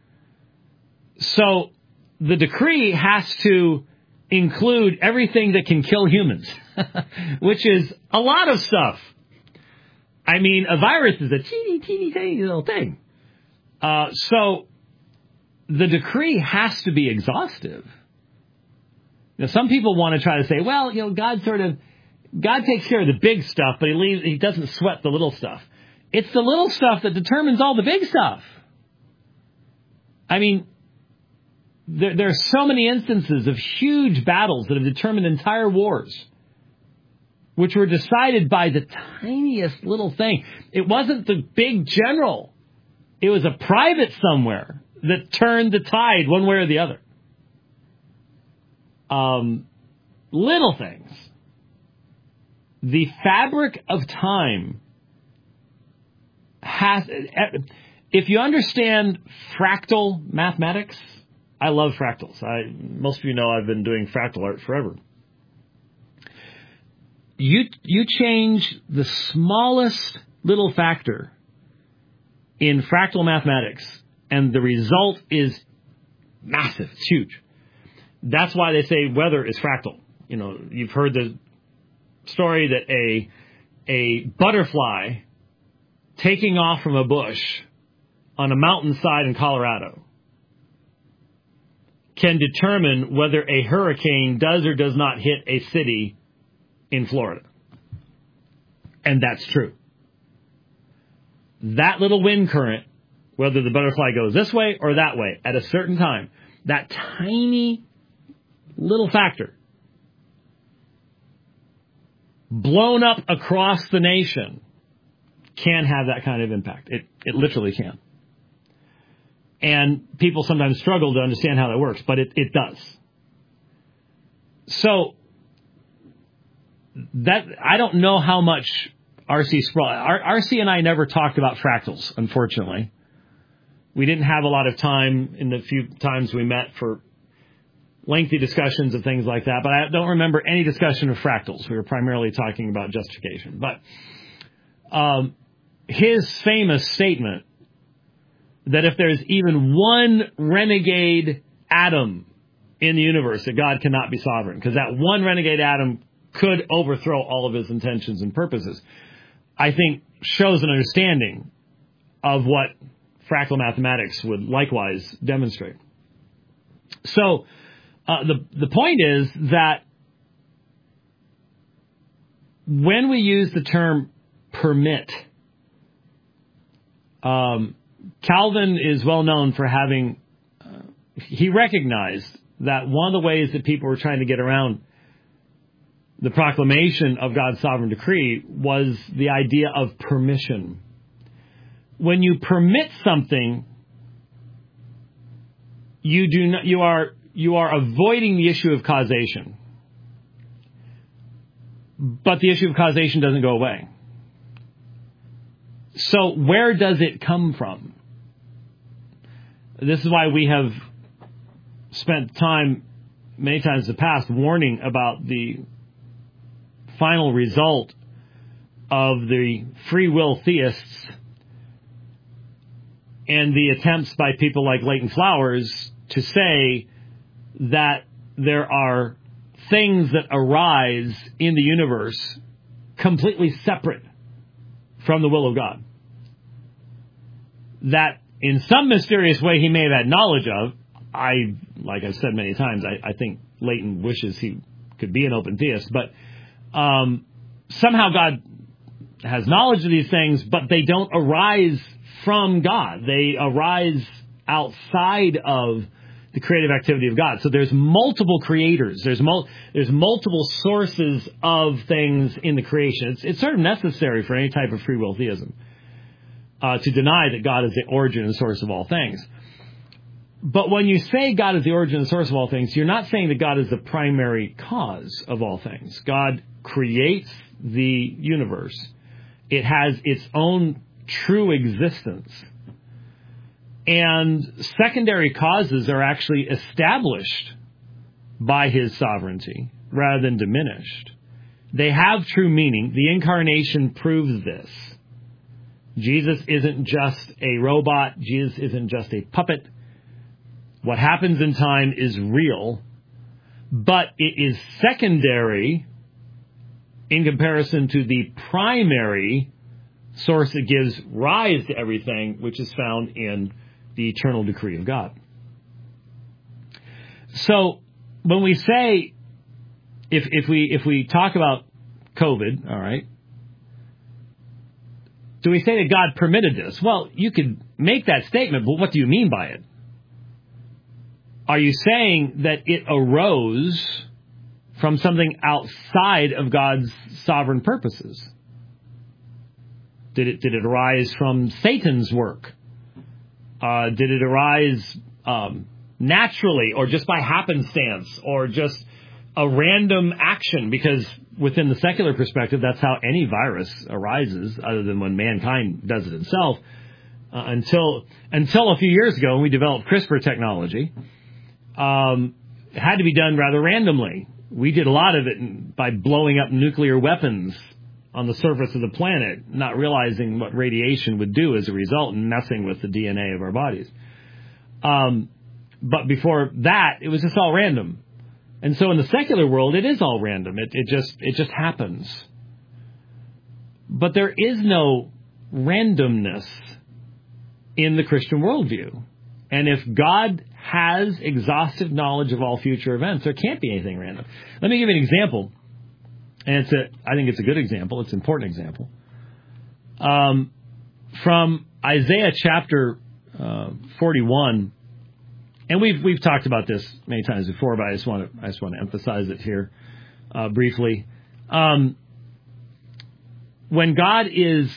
So the decree has to include everything that can kill humans, which is a lot of stuff. I mean, a virus is a teeny, teeny, tiny little thing. Uh, so the decree has to be exhaustive. Now, some people want to try to say, well, you know, God sort of, God takes care of the big stuff, but he leaves, he doesn't sweat the little stuff. It's the little stuff that determines all the big stuff. I mean, There, there are so many instances of huge battles that have determined entire wars, which were decided by the tiniest little thing. It wasn't the big general. It was a private somewhere that turned the tide one way or the other. Um, little things. The fabric of time has, if you understand fractal mathematics, I love fractals. I, most of you know I've been doing fractal art forever. you you change the smallest little factor in fractal mathematics, and the result is massive. It's huge. That's why they say weather is fractal. You know, you've heard the story that a a butterfly taking off from a bush on a mountainside in Colorado can determine whether a hurricane does or does not hit a city in Florida. And that's true. That little wind current, whether the butterfly goes this way or that way at a certain time, that tiny little factor blown up across the nation can have that kind of impact. It it literally can. And people sometimes struggle to understand how that works, but it, it does. So that I don't know how much R C Sproul, R C and I never talked about fractals, unfortunately. We didn't have a lot of time in the few times we met for lengthy discussions of things like that, but I don't remember any discussion of fractals. We were primarily talking about justification. But um, his famous statement that if there's even one renegade atom in the universe, that God cannot be sovereign, because that one renegade atom could overthrow all of his intentions and purposes, I think shows an understanding of what fractal mathematics would likewise demonstrate. So uh, the the point is that when we use the term permit, um, Calvin is well known for having, uh, he recognized that one of the ways that people were trying to get around the proclamation of God's sovereign decree was the idea of permission. When you permit something, you do not, you are you are avoiding the issue of causation. But the issue of causation doesn't go away. So where does it come from? This is why we have spent time many times in the past warning about the final result of the free will theists and the attempts by people like Leighton Flowers to say that there are things that arise in the universe completely separate from the will of God, that in some mysterious way he may have had knowledge of. I, like I've said many times, I, I think Leighton wishes he could be an open theist, but um, somehow God has knowledge of these things, but they don't arise from God. They arise outside of the creative activity of God. So there's multiple creators. There's mul- there's multiple sources of things in the creation. It's, it's sort of necessary for any type of free will theism uh, to deny that God is the origin and source of all things. But when you say God is the origin and source of all things, you're not saying that God is the primary cause of all things. God creates the universe. It has its own true existence. And secondary causes are actually established by his sovereignty rather than diminished. They have true meaning. The incarnation proves this. Jesus isn't just a robot. Jesus isn't just a puppet. What happens in time is real, but it is secondary in comparison to the primary source that gives rise to everything, which is found in the eternal decree of God. So when we say, if if we if we talk about COVID, all right, do we say that God permitted this? Well, you could make that statement, but what do you mean by it? Are you saying that it arose from something outside of God's sovereign purposes? Did it did it arise from Satan's work? Uh, did it arise um, naturally, or just by happenstance, or just a random action? Because within the secular perspective, that's how any virus arises, other than when mankind does it itself. Uh, until until a few years ago, when we developed CRISPR technology, um, it had to be done rather randomly. We did a lot of it by blowing up nuclear weapons on the surface of the planet, not realizing what radiation would do as a result and messing with the D N A of our bodies. Um, but before that, it was just all random. And so in the secular world, it is all random. It, it just it just happens. But there is no randomness in the Christian worldview. And if God has exhaustive knowledge of all future events, there can't be anything random. Let me give you an example. And it's a, I think it's a good example. It's an important example. Um, from Isaiah chapter uh, forty-one, and we've we've talked about this many times before, but I just want to I just want to emphasize it here uh, briefly. Um, when God is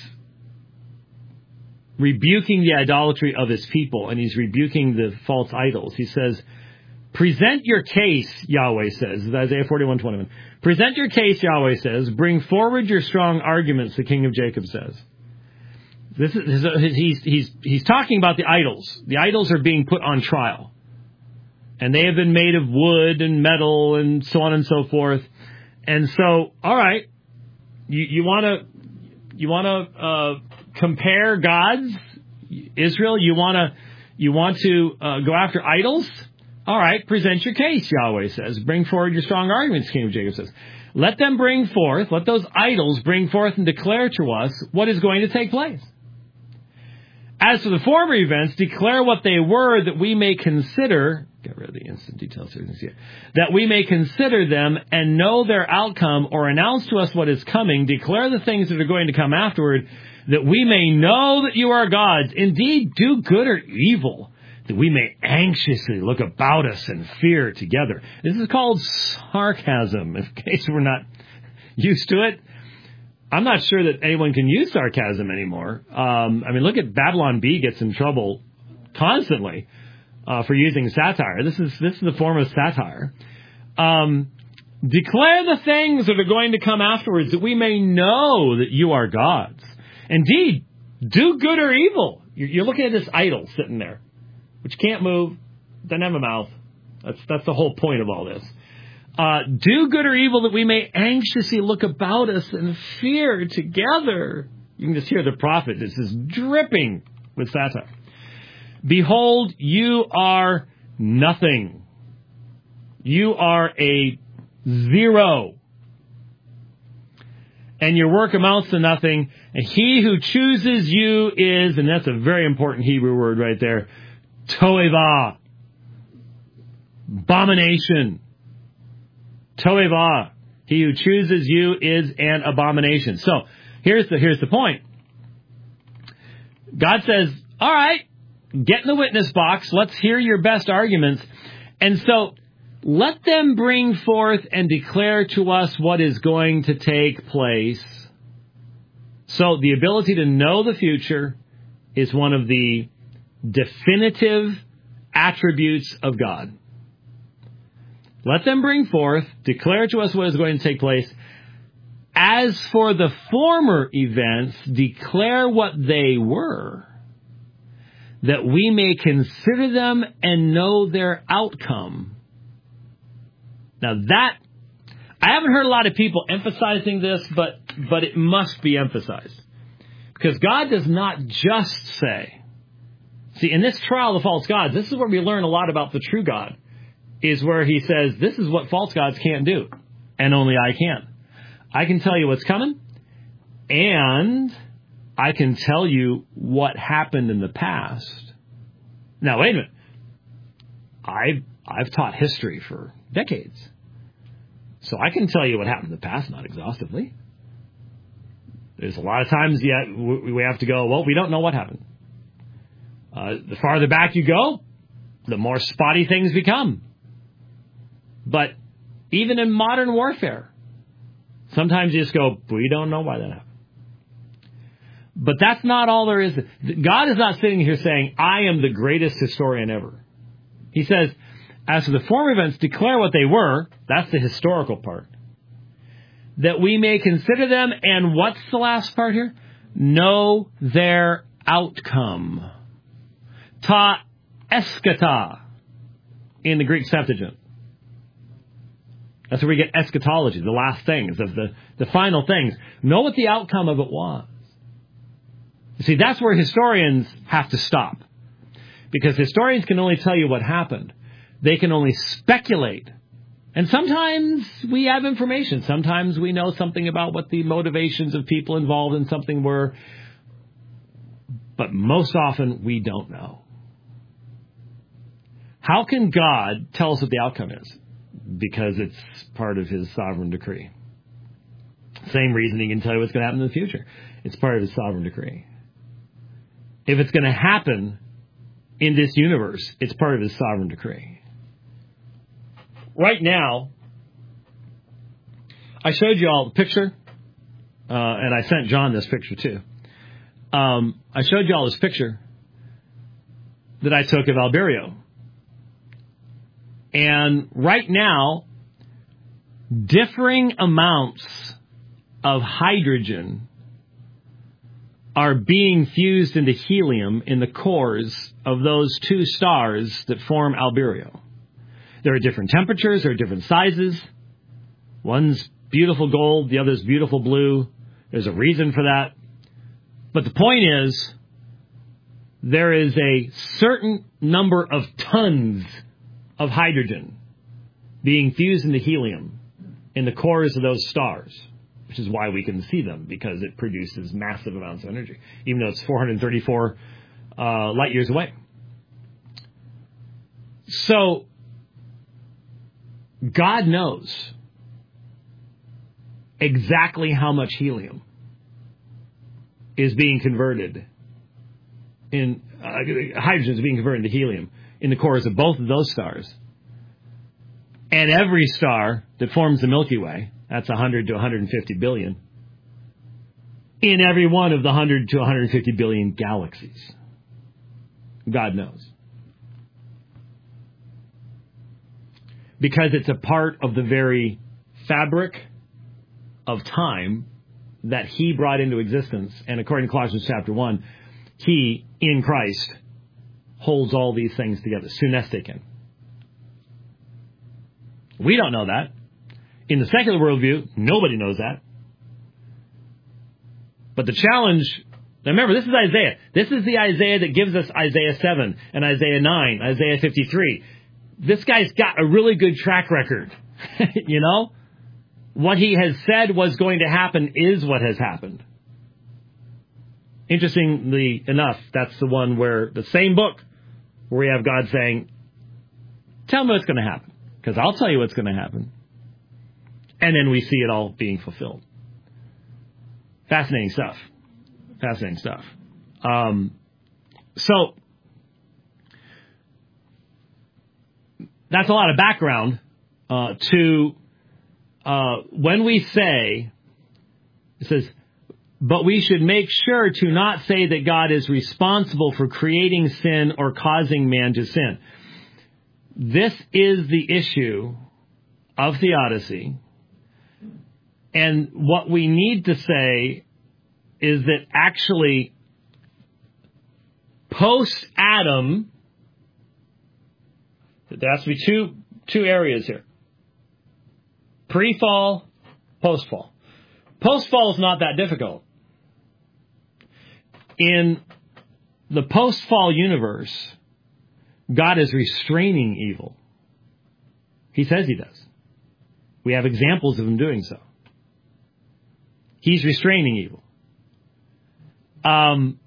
rebuking the idolatry of his people, and he's rebuking the false idols, he says, "Present your case," Yahweh says, Isaiah forty-one twenty-one. "Present your case," Yahweh says. "Bring forward your strong arguments," the King of Jacob says. This is he's he's he's talking about the idols. The idols are being put on trial, and they have been made of wood and metal and so on and so forth. And so, all right, you you want to you want to uh, compare gods, Israel? You want to you want to uh, go after idols? All right, present your case, Yahweh says. Bring forward your strong arguments, King of Jacob says. Let them bring forth, let those idols bring forth and declare to us what is going to take place. As for the former events, declare what they were, that we may consider, get rid of the instant details so you can see it, that we may consider them and know their outcome, or announce to us what is coming. Declare the things that are going to come afterward, that we may know that you are gods. Indeed, do good or evil, that we may anxiously look about us and fear together. This is called sarcasm, in case we're not used to it. I'm not sure that anyone can use sarcasm anymore. Um, I mean, look at Babylon Bee gets in trouble constantly uh, for using satire. This is this is a form of satire. Um, Declare the things that are going to come afterwards, that we may know that you are gods. Indeed, do good or evil. You're looking at this idol sitting there, which can't move, doesn't have a mouth. That's that's the whole point of all this. Uh, do good or evil, that we may anxiously look about us and fear together. You can just hear the prophet. This is dripping with satire. Behold, you are nothing. You are a zero. And your work amounts to nothing. And he who chooses you is, and that's a very important Hebrew word right there, toevah. Abomination. Toevah. He who chooses you is an abomination. So, here's the here's the point. God says, all right, get in the witness box. Let's hear your best arguments. And so, let them bring forth and declare to us what is going to take place. So, the ability to know the future is one of the definitive attributes of God. Let them bring forth, declare to us what is going to take place. As for the former events, declare what they were, that we may consider them and know their outcome. Now that, I haven't heard a lot of people emphasizing this, but, but it must be emphasized. Because God does not just say, see, in this trial of false gods, this is where we learn a lot about the true God. Is where he says, this is what false gods can't do, and only I can. I can tell you what's coming, and I can tell you what happened in the past. Now, wait a minute. I've, I've taught history for decades, so I can tell you what happened in the past, not exhaustively. There's a lot of times yet we have to go, well, we don't know what happened. Uh, the farther back you go, the more spotty things become. But even in modern warfare, sometimes you just go, we don't know why that happened. But that's not all there is. God is not sitting here saying, I am the greatest historian ever. He says, as for the former events, declare what they were. That's the historical part. That we may consider them, and what's the last part here? Know their outcome. Ta eskata in the Greek Septuagint. That's where we get eschatology, the last things, of the, the final things. Know what the outcome of it was. You see, that's where historians have to stop. Because historians can only tell you what happened. They can only speculate. And sometimes we have information. Sometimes we know something about what the motivations of people involved in something were. But most often, we don't know. How can God tell us what the outcome is? Because it's part of his sovereign decree. Same reason he can tell you what's going to happen in the future. It's part of his sovereign decree. If it's going to happen in this universe, it's part of his sovereign decree. Right now, I showed you all the picture, uh, and I sent John this picture too. Um, I showed you all this picture that I took of Albireo. And right now, differing amounts of hydrogen are being fused into helium in the cores of those two stars that form Albireo. There are different temperatures, there are different sizes. One's beautiful gold, the other's beautiful blue. There's a reason for that. But the point is, there is a certain number of tons of hydrogen being fused into helium in the cores of those stars, which is why we can see them, because it produces massive amounts of energy, even though it's four hundred thirty-four uh, light years away. So, God knows exactly how much helium is being converted in, uh, hydrogen is being converted into helium in the cores of both of those stars. And every star that forms the Milky Way, that's one hundred to one hundred fifty billion, in every one of the one hundred to one hundred fifty billion galaxies. God knows. Because it's a part of the very fabric of time that he brought into existence. And according to Colossians chapter one, he, in Christ, holds all these things together. Sunestikin. We don't know that. In the secular worldview, nobody knows that. But the challenge, now remember, this is Isaiah. This is the Isaiah that gives us Isaiah seven and Isaiah nine, Isaiah fifty-three. This guy's got a really good track record. You know? What he has said was going to happen is what has happened. Interestingly enough, that's the one where, the same book, where we have God saying, tell me what's going to happen, because I'll tell you what's going to happen. And then we see it all being fulfilled. Fascinating stuff. Fascinating stuff. Um, so, that's a lot of background uh, to uh, when we say, it says, but we should make sure to not say that God is responsible for creating sin or causing man to sin. This is the issue of theodicy. And what we need to say is that actually, post-Adam, there has to be two, two areas here. Pre-fall, post-fall. Post-fall is not that difficult. In the post-fall universe, God is restraining evil. He says he does. We have examples of him doing so. He's restraining evil. Um,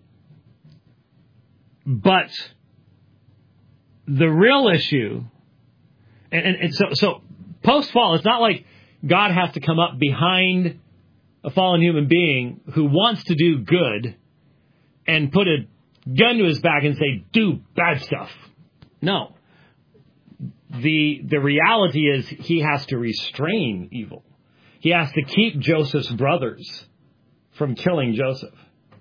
but the real issue, and, and, and so, so post-fall, it's not like God has to come up behind a fallen human being who wants to do good and put a gun to his back and say, do bad stuff. No. The, the reality is he has to restrain evil. He has to keep Joseph's brothers from killing Joseph.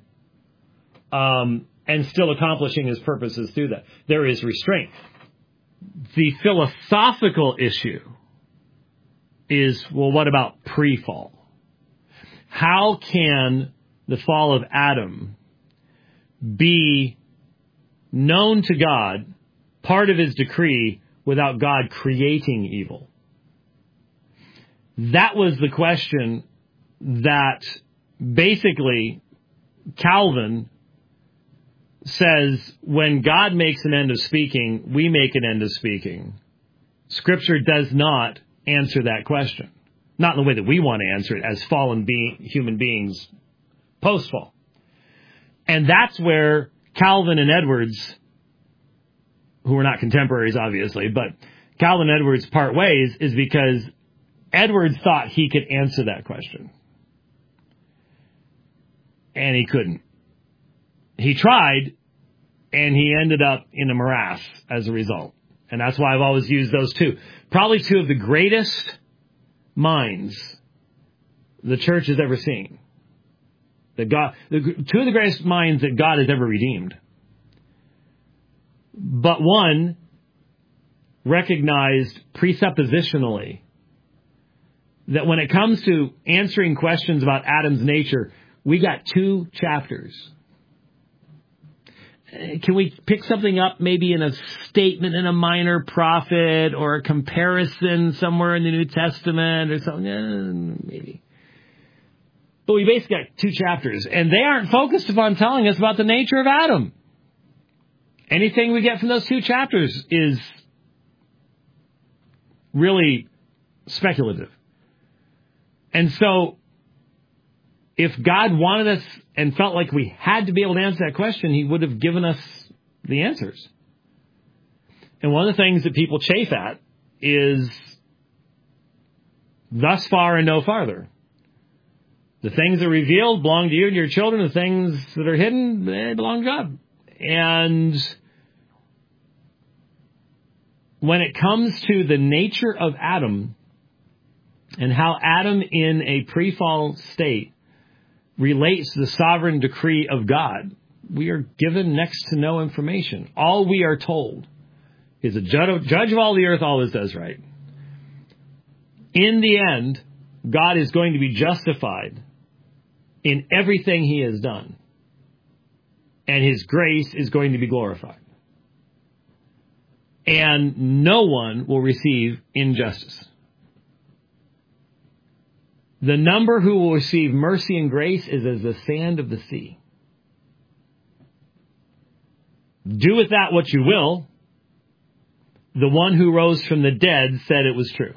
Um, and still accomplishing his purposes through that. There is restraint. The philosophical issue is, well, what about pre-fall? How can the fall of Adam be known to God, part of his decree, without God creating evil? that was the question that basically Calvin says, when God makes an end of speaking, we make an end of speaking. Scripture does not answer that question. Not in the way that we want to answer it as fallen being, human beings post-fall. And that's where Calvin and Edwards, who were not contemporaries obviously, but Calvin and Edwards part ways, is because Edwards thought he could answer that question. And he couldn't. He tried, and he ended up in a morass as a result. And that's why I've always used those two. Probably two of the greatest minds the church has ever seen. That God, the, two of the greatest minds that God has ever redeemed. But one recognized presuppositionally that when it comes to answering questions about Adam's nature, we got two chapters. Can we pick something up maybe in a statement in a minor prophet or a comparison somewhere in the New Testament or something? Eh, maybe. But we basically got two chapters, and they aren't focused upon telling us about the nature of Adam. Anything we get from those two chapters is really speculative. And so, if God wanted us and felt like we had to be able to answer that question, he would have given us the answers. And one of the things that people chafe at is thus far and no farther. The things that are revealed belong to you and your children. The things that are hidden, they belong to God. And when it comes to the nature of Adam and how Adam in a pre-fall state relates to the sovereign decree of God, we are given next to no information. All we are told is a judge of all the earth always does right. In the end, God is going to be justified in everything he has done. And his grace is going to be glorified. And no one will receive injustice. The number who will receive mercy and grace is as the sand of the sea. Do with that what you will. The one who rose from the dead said it was true.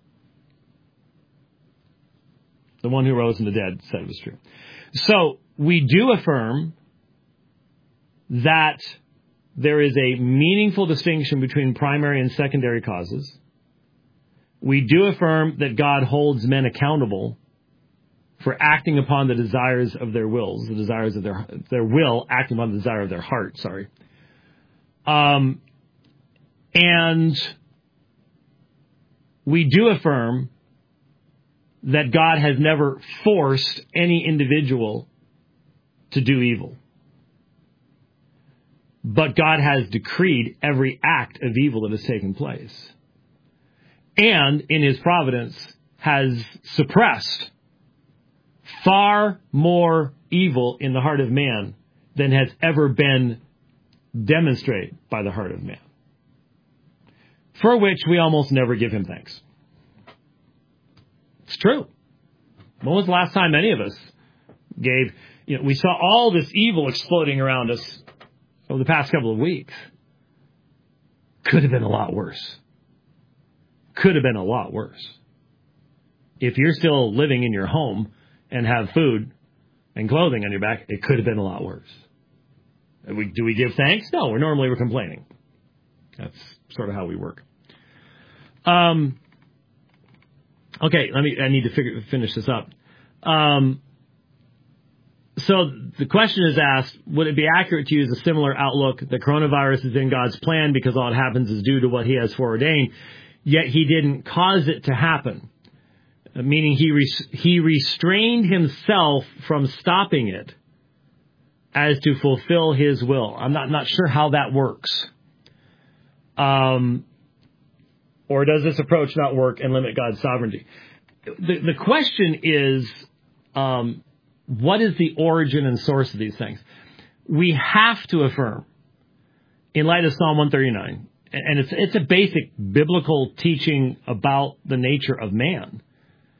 The one who rose from the dead said it was true. So, we do affirm that there is a meaningful distinction between primary and secondary causes. We do affirm that God holds men accountable for acting upon the desires of their wills, the desires of their their will, acting upon the desire of their heart, sorry. Um, and we do affirm that God has never forced any individual to do evil. But God has decreed every act of evil that has taken place. And in his providence has suppressed far more evil in the heart of man than has ever been demonstrated by the heart of man. For which we almost never give him thanks. It's true. When was the last time any of us gave, you know, we saw all this evil exploding around us over the past couple of weeks. Could have been a lot worse. Could have been a lot worse. If you're still living in your home and have food and clothing on your back, it could have been a lot worse. Do we, do we give thanks? No, we're normally we're complaining. That's sort of how we work. Um. Okay, let me. I need to figure, finish this up. Um. So the question is asked, would it be accurate to use a similar outlook that coronavirus is in God's plan because all it happens is due to what he has foreordained, yet he didn't cause it to happen? Meaning he res- he restrained himself from stopping it as to fulfill his will. I'm not, not sure how that works. Um, or does this approach not work and limit God's sovereignty? The, the question is, um, what is the origin and source of these things? We have to affirm, in light of Psalm one thirty-nine, and it's it's a basic biblical teaching about the nature of man,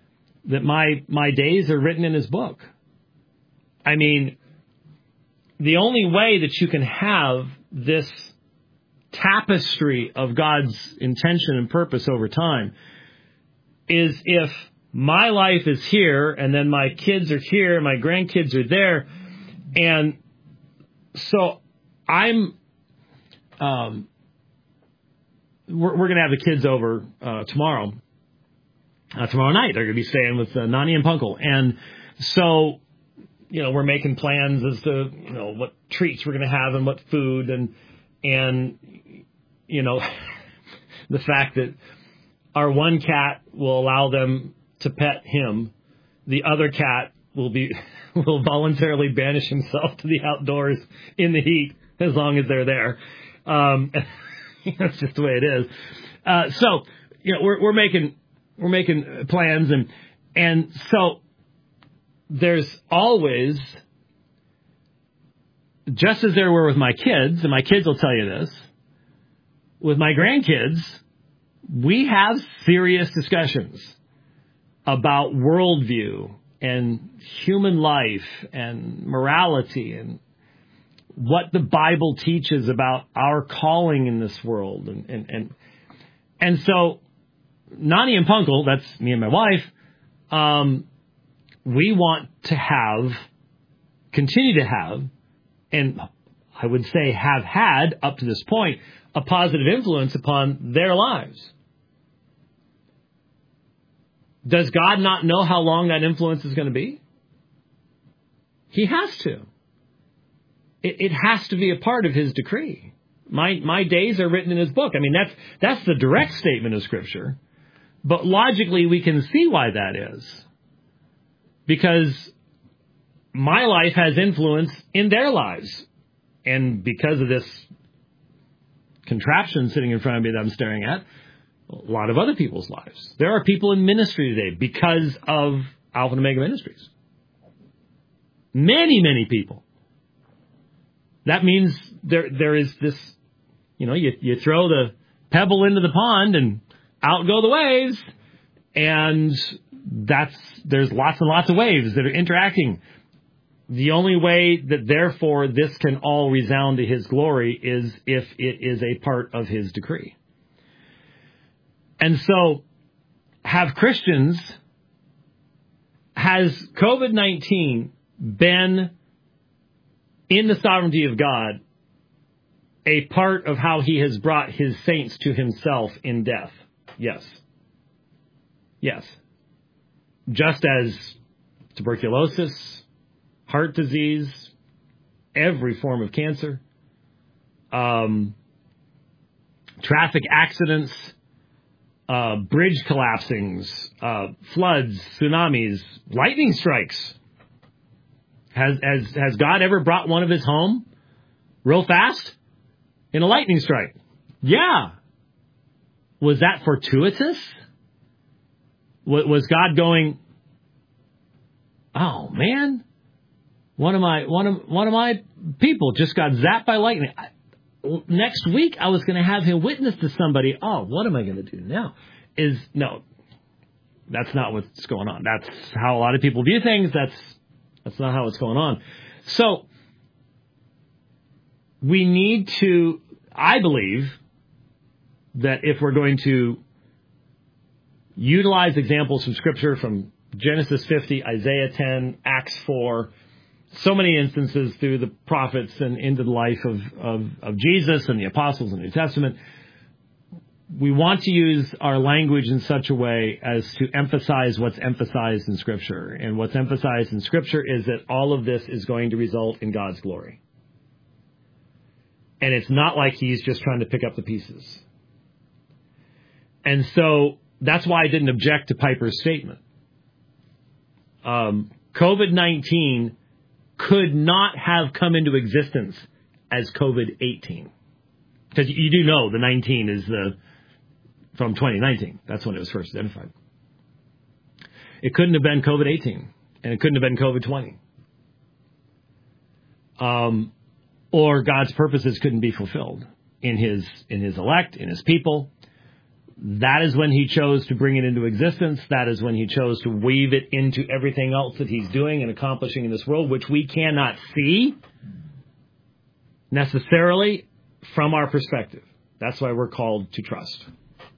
that my, my days are written in his book. I mean, the only way that you can have this tapestry of God's intention and purpose over time is if my life is here and then my kids are here, my grandkids are there. And so I'm, um, we're, we're going to have the kids over uh, tomorrow. Uh, tomorrow night, they're going to be staying with uh, Nani and Punkle. And so, you know, we're making plans as to, you know, what treats we're going to have and what food and, and, you know, the fact that our one cat will allow them to pet him. The other cat will be, will voluntarily banish himself to the outdoors in the heat as long as they're there. Um, that's just the way it is. Uh, so, you know, we're, we're making, we're making plans and, and so there's always, just as there were with my kids, and my kids will tell you this, with my grandkids, we have serious discussions about worldview and human life and morality and what the Bible teaches about our calling in this world. And, and, and, and so Nani and Punkle, that's me and my wife, um, we want to have, continue to have, and I would say have had up to this point, a positive influence upon their lives. Does God not know how long that influence is going to be? He has to. It, it has to be a part of his decree. My my days are written in his book. I mean, that's that's the direct statement of Scripture. But logically, we can see why that is. Because my life has influence in their lives. And because of this contraption sitting in front of me that I'm staring at, a lot of other people's lives. There are people in ministry today because of Alpha and Omega Ministries. Many, many people. That means there there is this, you know, you, you throw the pebble into the pond and out go the waves. And that's, there's lots and lots of waves that are interacting. The only way that therefore this can all resound to his glory is if it is a part of his decree. And so, have Christians, has COVID nineteen been, in the sovereignty of God, a part of how he has brought his saints to himself in death? Yes. Yes. Just as tuberculosis, heart disease, every form of cancer, um, traffic accidents, uh, bridge collapsings, uh, floods, tsunamis, lightning strikes. Has, has, has God ever brought one of his home real fast in a lightning strike? Yeah. Was that fortuitous? Was God going, oh man, one of my one of one of my people just got zapped by lightning. I, next week I was going to have him witness to somebody. Oh, what am I going to do now? Is no, that's not what's going on. That's how a lot of people view things. That's that's not how it's going on. So we need to, I believe, that if we're going to utilize examples from Scripture, from Genesis fifty, Isaiah ten, Acts four, so many instances through the prophets and into the life of, of, of Jesus and the apostles in the New Testament, we want to use our language in such a way as to emphasize what's emphasized in Scripture. And what's emphasized in Scripture is that all of this is going to result in God's glory. And it's not like he's just trying to pick up the pieces. And so that's why I didn't object to Piper's statement. Um, COVID nineteen could not have come into existence as COVID eighteen. Because you do know the nineteen is the from twenty nineteen. That's when it was first identified. It couldn't have been COVID eighteen, and it couldn't have been COVID twenty. Um, or God's purposes couldn't be fulfilled in his in his elect, in his people. that is when he chose to bring it into existence. That is when he chose to weave it into everything else that he's doing and accomplishing in this world, which we cannot see necessarily from our perspective. That's why we're called to trust.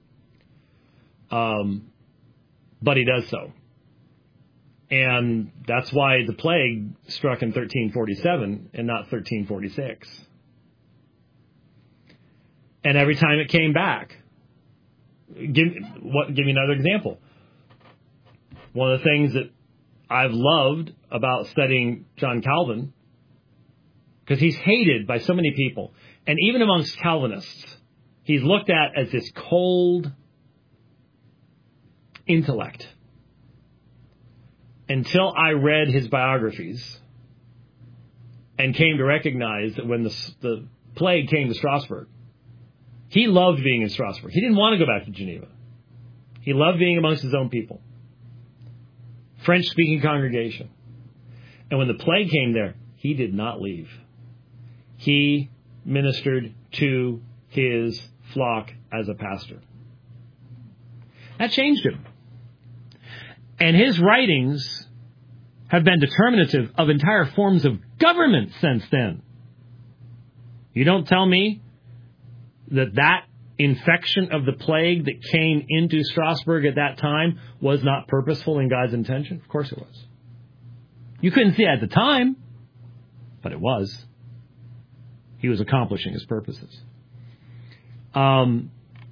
Um, but he does so. And that's why the plague struck in thirteen forty-seven and not thirteen forty-six. And every time it came back, give, what, give me another example. One of the things that I've loved about studying John Calvin, because he's hated by so many people, and even amongst Calvinists, he's looked at as this cold intellect. Until I read his biographies and came to recognize that when the, the plague came to Strasbourg, he loved being in Strasbourg. He didn't want to go back to Geneva. He loved being amongst his own people. French-speaking congregation. And when the plague came there, he did not leave. He ministered to his flock as a pastor. That changed him. And his writings have been determinative of entire forms of government since then. You don't tell me that that infection of the plague that came into Strasbourg at that time was not purposeful in God's intention? Of course it was. You couldn't see it at the time, but it was. He was accomplishing his purposes. Um.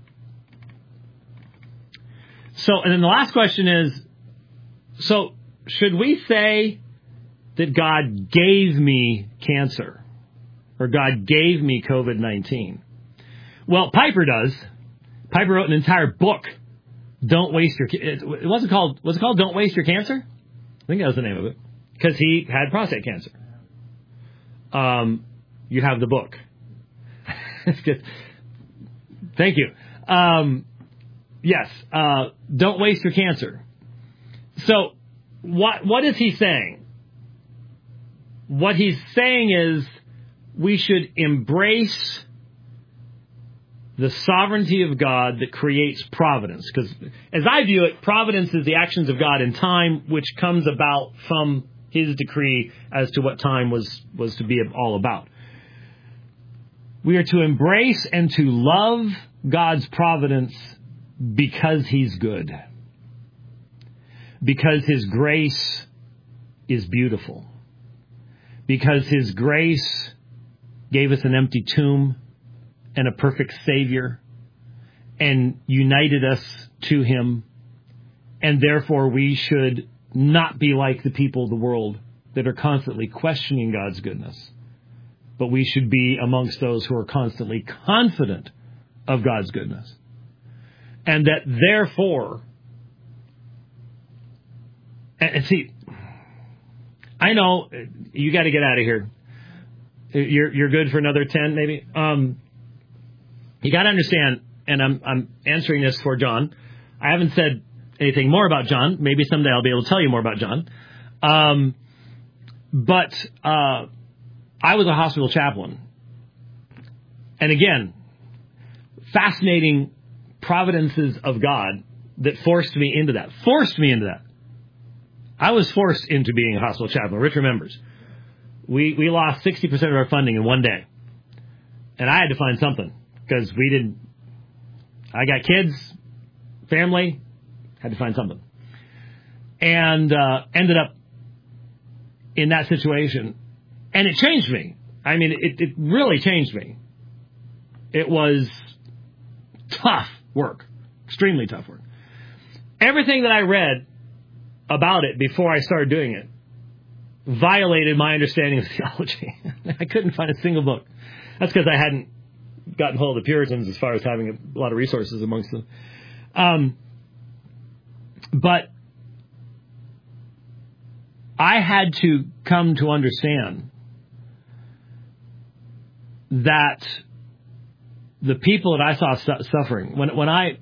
So, and then the last question is, so should we say that God gave me cancer or God gave me covid nineteen? Well, Piper does. Piper wrote an entire book, Don't Waste Your... It wasn't called... Was it called Don't Waste Your Cancer? I think that was the name of it. Because he had prostate cancer. Um, you have the book. That's good. Thank you. Um, yes. Uh, don't waste your cancer. So, what what is he saying? What he's saying is we should embrace the sovereignty of God that creates providence. Because as I view it, providence is the actions of God in time, which comes about from his decree as to what time was, was to be all about. We are to embrace and to love God's providence because he's good. Because his grace is beautiful. Because his grace gave us an empty tomb and a perfect Savior, and united us to him, and therefore we should not be like the people of the world that are constantly questioning God's goodness, but we should be amongst those who are constantly confident of God's goodness, and that therefore, and see, I know you got to get out of here. You're you're good for another ten, maybe. Um, You got to understand, and I'm I'm answering this for John. I haven't said anything more about John. Maybe someday I'll be able to tell you more about John. Um, but uh, I was a hospital chaplain. And again, fascinating providences of God that forced me into that. Forced me into that. I was forced into being a hospital chaplain. Rich remembers. We, we lost sixty percent of our funding in one day. And I had to find something. Because we didn't, I got kids, family, had to find something. And uh, ended up in that situation. And it changed me. I mean, it, it really changed me. It was tough work, extremely tough work. Everything that I read about it before I started doing it violated my understanding of theology. I couldn't find a single book. That's because I hadn't gotten hold of the Puritans as far as having a lot of resources amongst them. Um, but I had to come to understand that the people that I saw su- suffering, when when I,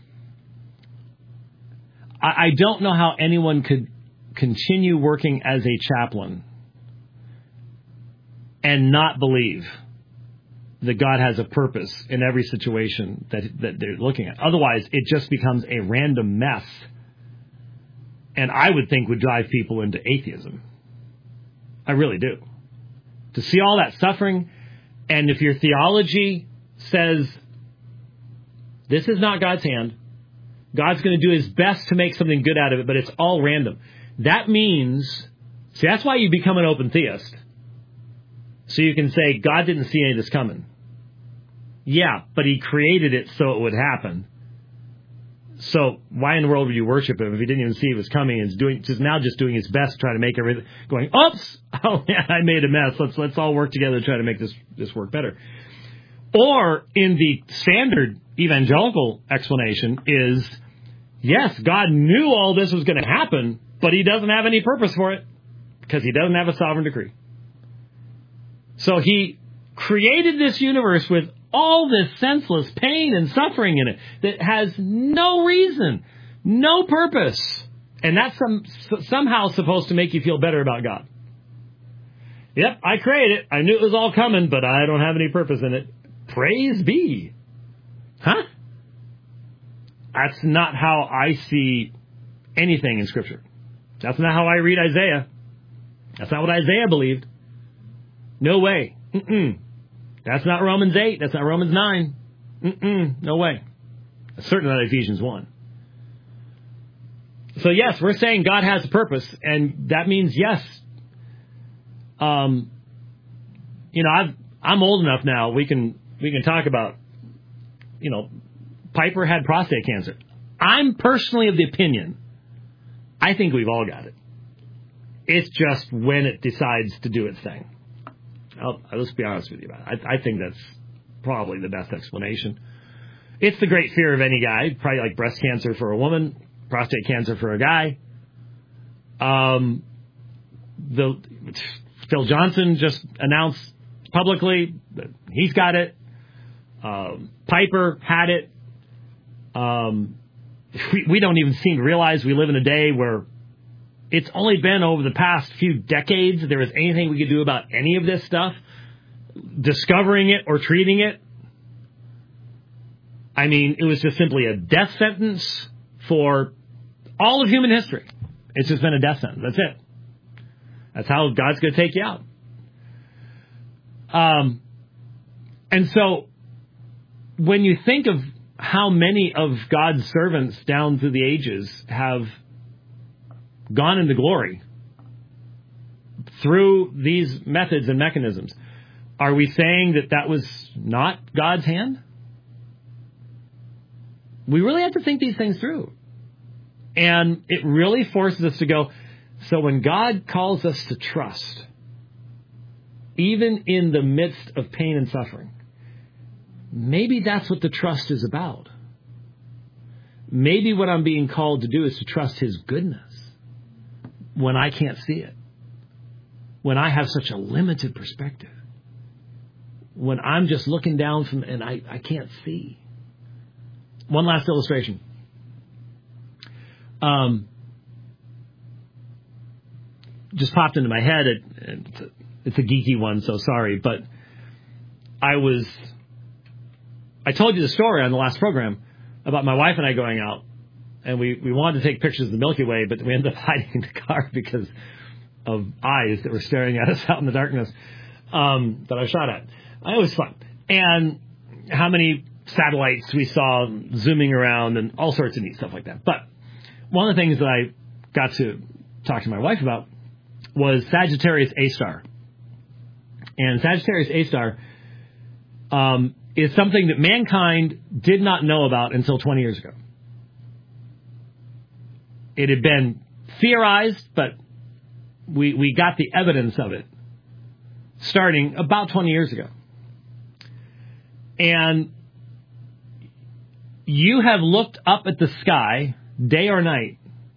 I, I don't know how anyone could continue working as a chaplain and not believe that God has a purpose in every situation that that they're looking at. Otherwise, it just becomes a random mess, and I would think would drive people into atheism. I really do. To see all that suffering, and if your theology says this is not God's hand, God's going to do his best to make something good out of it, but it's all random. That means, see, that's why you become an open theist. So you can say, God didn't see any of this coming. Yeah, but he created it so it would happen. So why in the world would you worship him if he didn't even see it was coming and is doing just now just doing his best trying to make everything going, oops, oh yeah, I made a mess. Let's let's all work together to try to make this, this work better. Or in the standard evangelical explanation is, yes, God knew all this was going to happen, but he doesn't have any purpose for it because he doesn't have a sovereign decree. So he created this universe with all this senseless pain and suffering in it that has no reason, no purpose. And that's some, somehow supposed to make you feel better about God. Yep, I created it. I knew it was all coming, but I don't have any purpose in it. Praise be. Huh? That's not how I see anything in Scripture. That's not how I read Isaiah. That's not what Isaiah believed. No way. Mm-mm. That's not Romans eight. That's not Romans nine. Mm-mm. No way. That's certainly not Ephesians one. So yes, we're saying God has a purpose, and that means yes. Um, you know, I've, I'm old enough now. We can we can talk about. You know, Piper had prostate cancer. I'm personally of the opinion. I think we've all got it. It's just when it decides to do its thing. I'll, I'll just be honest with you about it. I, I think that's probably the best explanation. It's the great fear of any guy, probably like breast cancer for a woman, prostate cancer for a guy. Um, the Phil Johnson just announced publicly that he's got it. Um, Piper had it. Um, we, we don't even seem to realize we live in a day where it's only been over the past few decades that there was anything we could do about any of this stuff, discovering it or treating it. I mean, it was just simply a death sentence for all of human history. It's just been a death sentence. That's it. That's how God's going to take you out. Um, and so when you think of how many of God's servants down through the ages have gone into glory through these methods and mechanisms, are we saying that that was not God's hand? We really have to think these things through. And it really forces us to go, so when God calls us to trust, even in the midst of pain and suffering, maybe that's what the trust is about. Maybe what I'm being called to do is to trust his goodness when I can't see it, when I have such a limited perspective, when I'm just looking down from and I, I can't see. One last illustration. Um, just popped into my head. It, it's, a, it's a geeky one, so sorry. But I was, I told you the story on the last program about my wife and I going out. And we, we wanted to take pictures of the Milky Way, but we ended up hiding in the car because of eyes that were staring at us out in the darkness um, that I shot at. It was fun. And how many satellites we saw zooming around and all sorts of neat stuff like that. But one of the things that I got to talk to my wife about was Sagittarius A-star. And Sagittarius A-star um, is something that mankind did not know about until twenty years ago. It had been theorized, but we we got the evidence of it starting about twenty years ago. And you have looked up at the sky, day or night,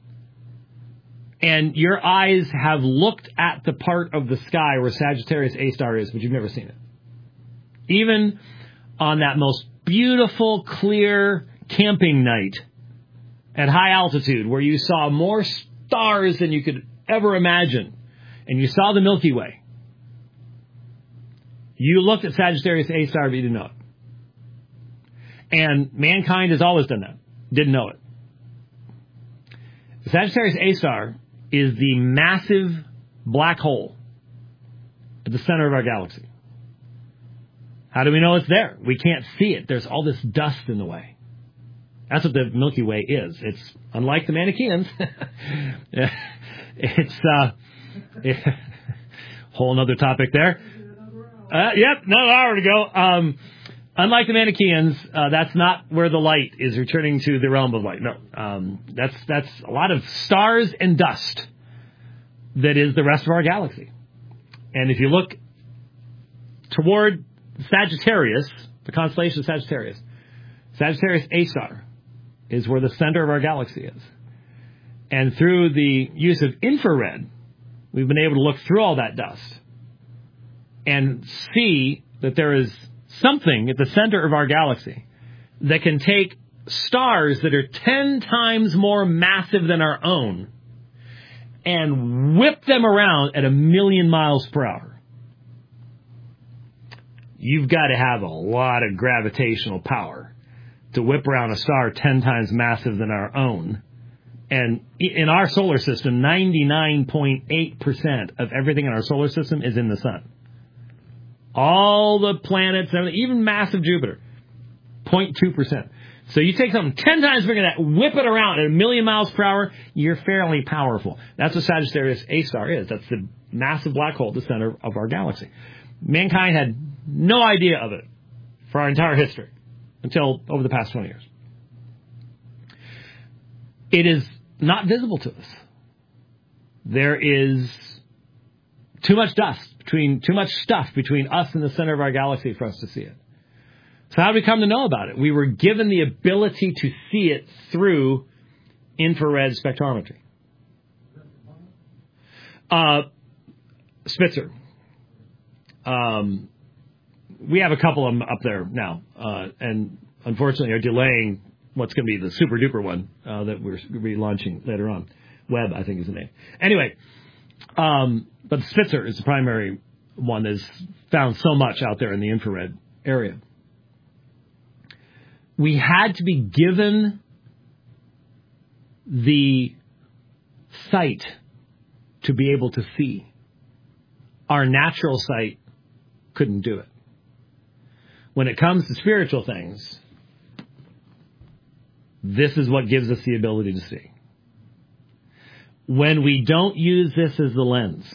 and your eyes have looked at the part of the sky where Sagittarius A-star is, but you've never seen it. Even on that most beautiful, clear camping night at high altitude, where you saw more stars than you could ever imagine, and you saw the Milky Way, You looked at Sagittarius A star, but you didn't know it. And mankind has always done that. Didn't know it. Sagittarius A star is the massive black hole at the center of our galaxy. How do we know it's there? We can't see it. There's all this dust in the way. That's what the Milky Way is. It's unlike the Manichaeans. It's uh, a whole other topic there. Uh, yep, another hour to go. Um, unlike the Manichaeans, uh, that's not where the light is returning to the realm of light. No, um, that's that's a lot of stars and dust that is the rest of our galaxy. And if you look toward Sagittarius, the constellation of Sagittarius, Sagittarius A star is where the center of our galaxy is. And through the use of infrared, we've been able to look through all that dust and see that there is something at the center of our galaxy that can take stars that are ten times more massive than our own and whip them around at a million miles per hour. You've got to have a lot of gravitational power to whip around a star ten times massive than our own. And in our solar system, ninety-nine point eight percent of everything in our solar system is in the sun. All the planets, even massive Jupiter, zero point two percent. So you take something ten times bigger than that, whip it around at a million miles per hour, you're fairly powerful. That's what Sagittarius A star is. That's the massive black hole at the center of our galaxy. Mankind had no idea of it for our entire history until over the past twenty years. It is not visible to us. There is too much dust, between too much stuff between us and the center of our galaxy for us to see it. So how did we come to know about it? We were given the ability to see it through infrared spectrometry. Uh, Spitzer. Um, we have a couple of them up there now, uh, and unfortunately are delaying what's going to be the super duper one uh, that we're going to be launching later on. Webb, I think, is the name. Anyway, um, but Spitzer is the primary one that's found so much out there in the infrared area. We had to be given the sight to be able to see. Our natural sight couldn't do it. When it comes to spiritual things, this is what gives us the ability to see. When we don't use this as the lens,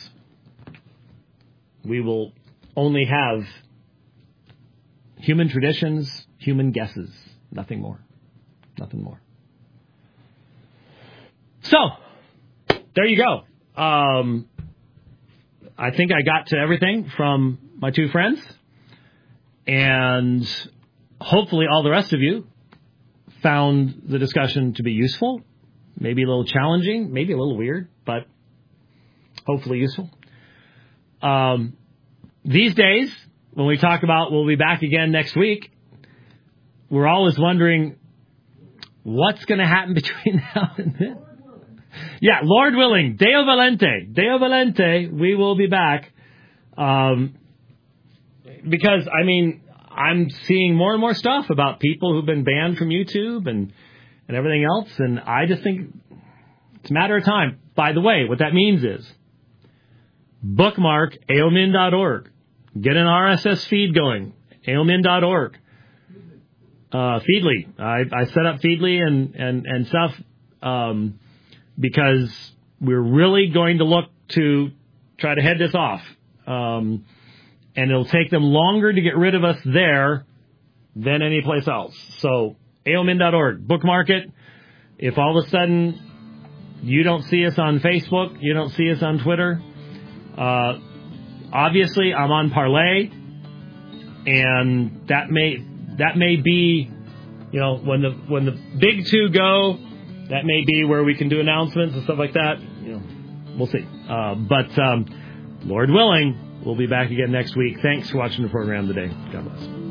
we will only have human traditions, human guesses, nothing more. Nothing more. So, there you go. Um, I think I got to everything from my two friends, and hopefully all the rest of you found the discussion to be useful, maybe a little challenging, maybe a little weird, but hopefully useful. Um, these days, when we talk about we'll be back again next week, we're always wondering what's going to happen between now and then. Yeah, Lord willing, Deo Volente, Deo Volente, we will be back. Um, because, I mean, I'm seeing more and more stuff about people who've been banned from YouTube and, and everything else, and I just think it's a matter of time. By the way, what that means is bookmark aomin dot org. Get an R S S feed going, aomin dot org. Uh, Feedly. I, I set up Feedly and, and, and stuff um, because we're really going to look to try to head this off. Um, and it'll take them longer to get rid of us there than any place else. So, aomin dot org. Bookmark it. If all of a sudden you don't see us on Facebook, you don't see us on Twitter, uh, obviously I'm on Parlay, and that may that may be, you know, when the when the big two go, that may be where we can do announcements and stuff like that. You know, we'll see. Uh, but um, Lord willing, we'll be back again next week. Thanks for watching the program today. God bless.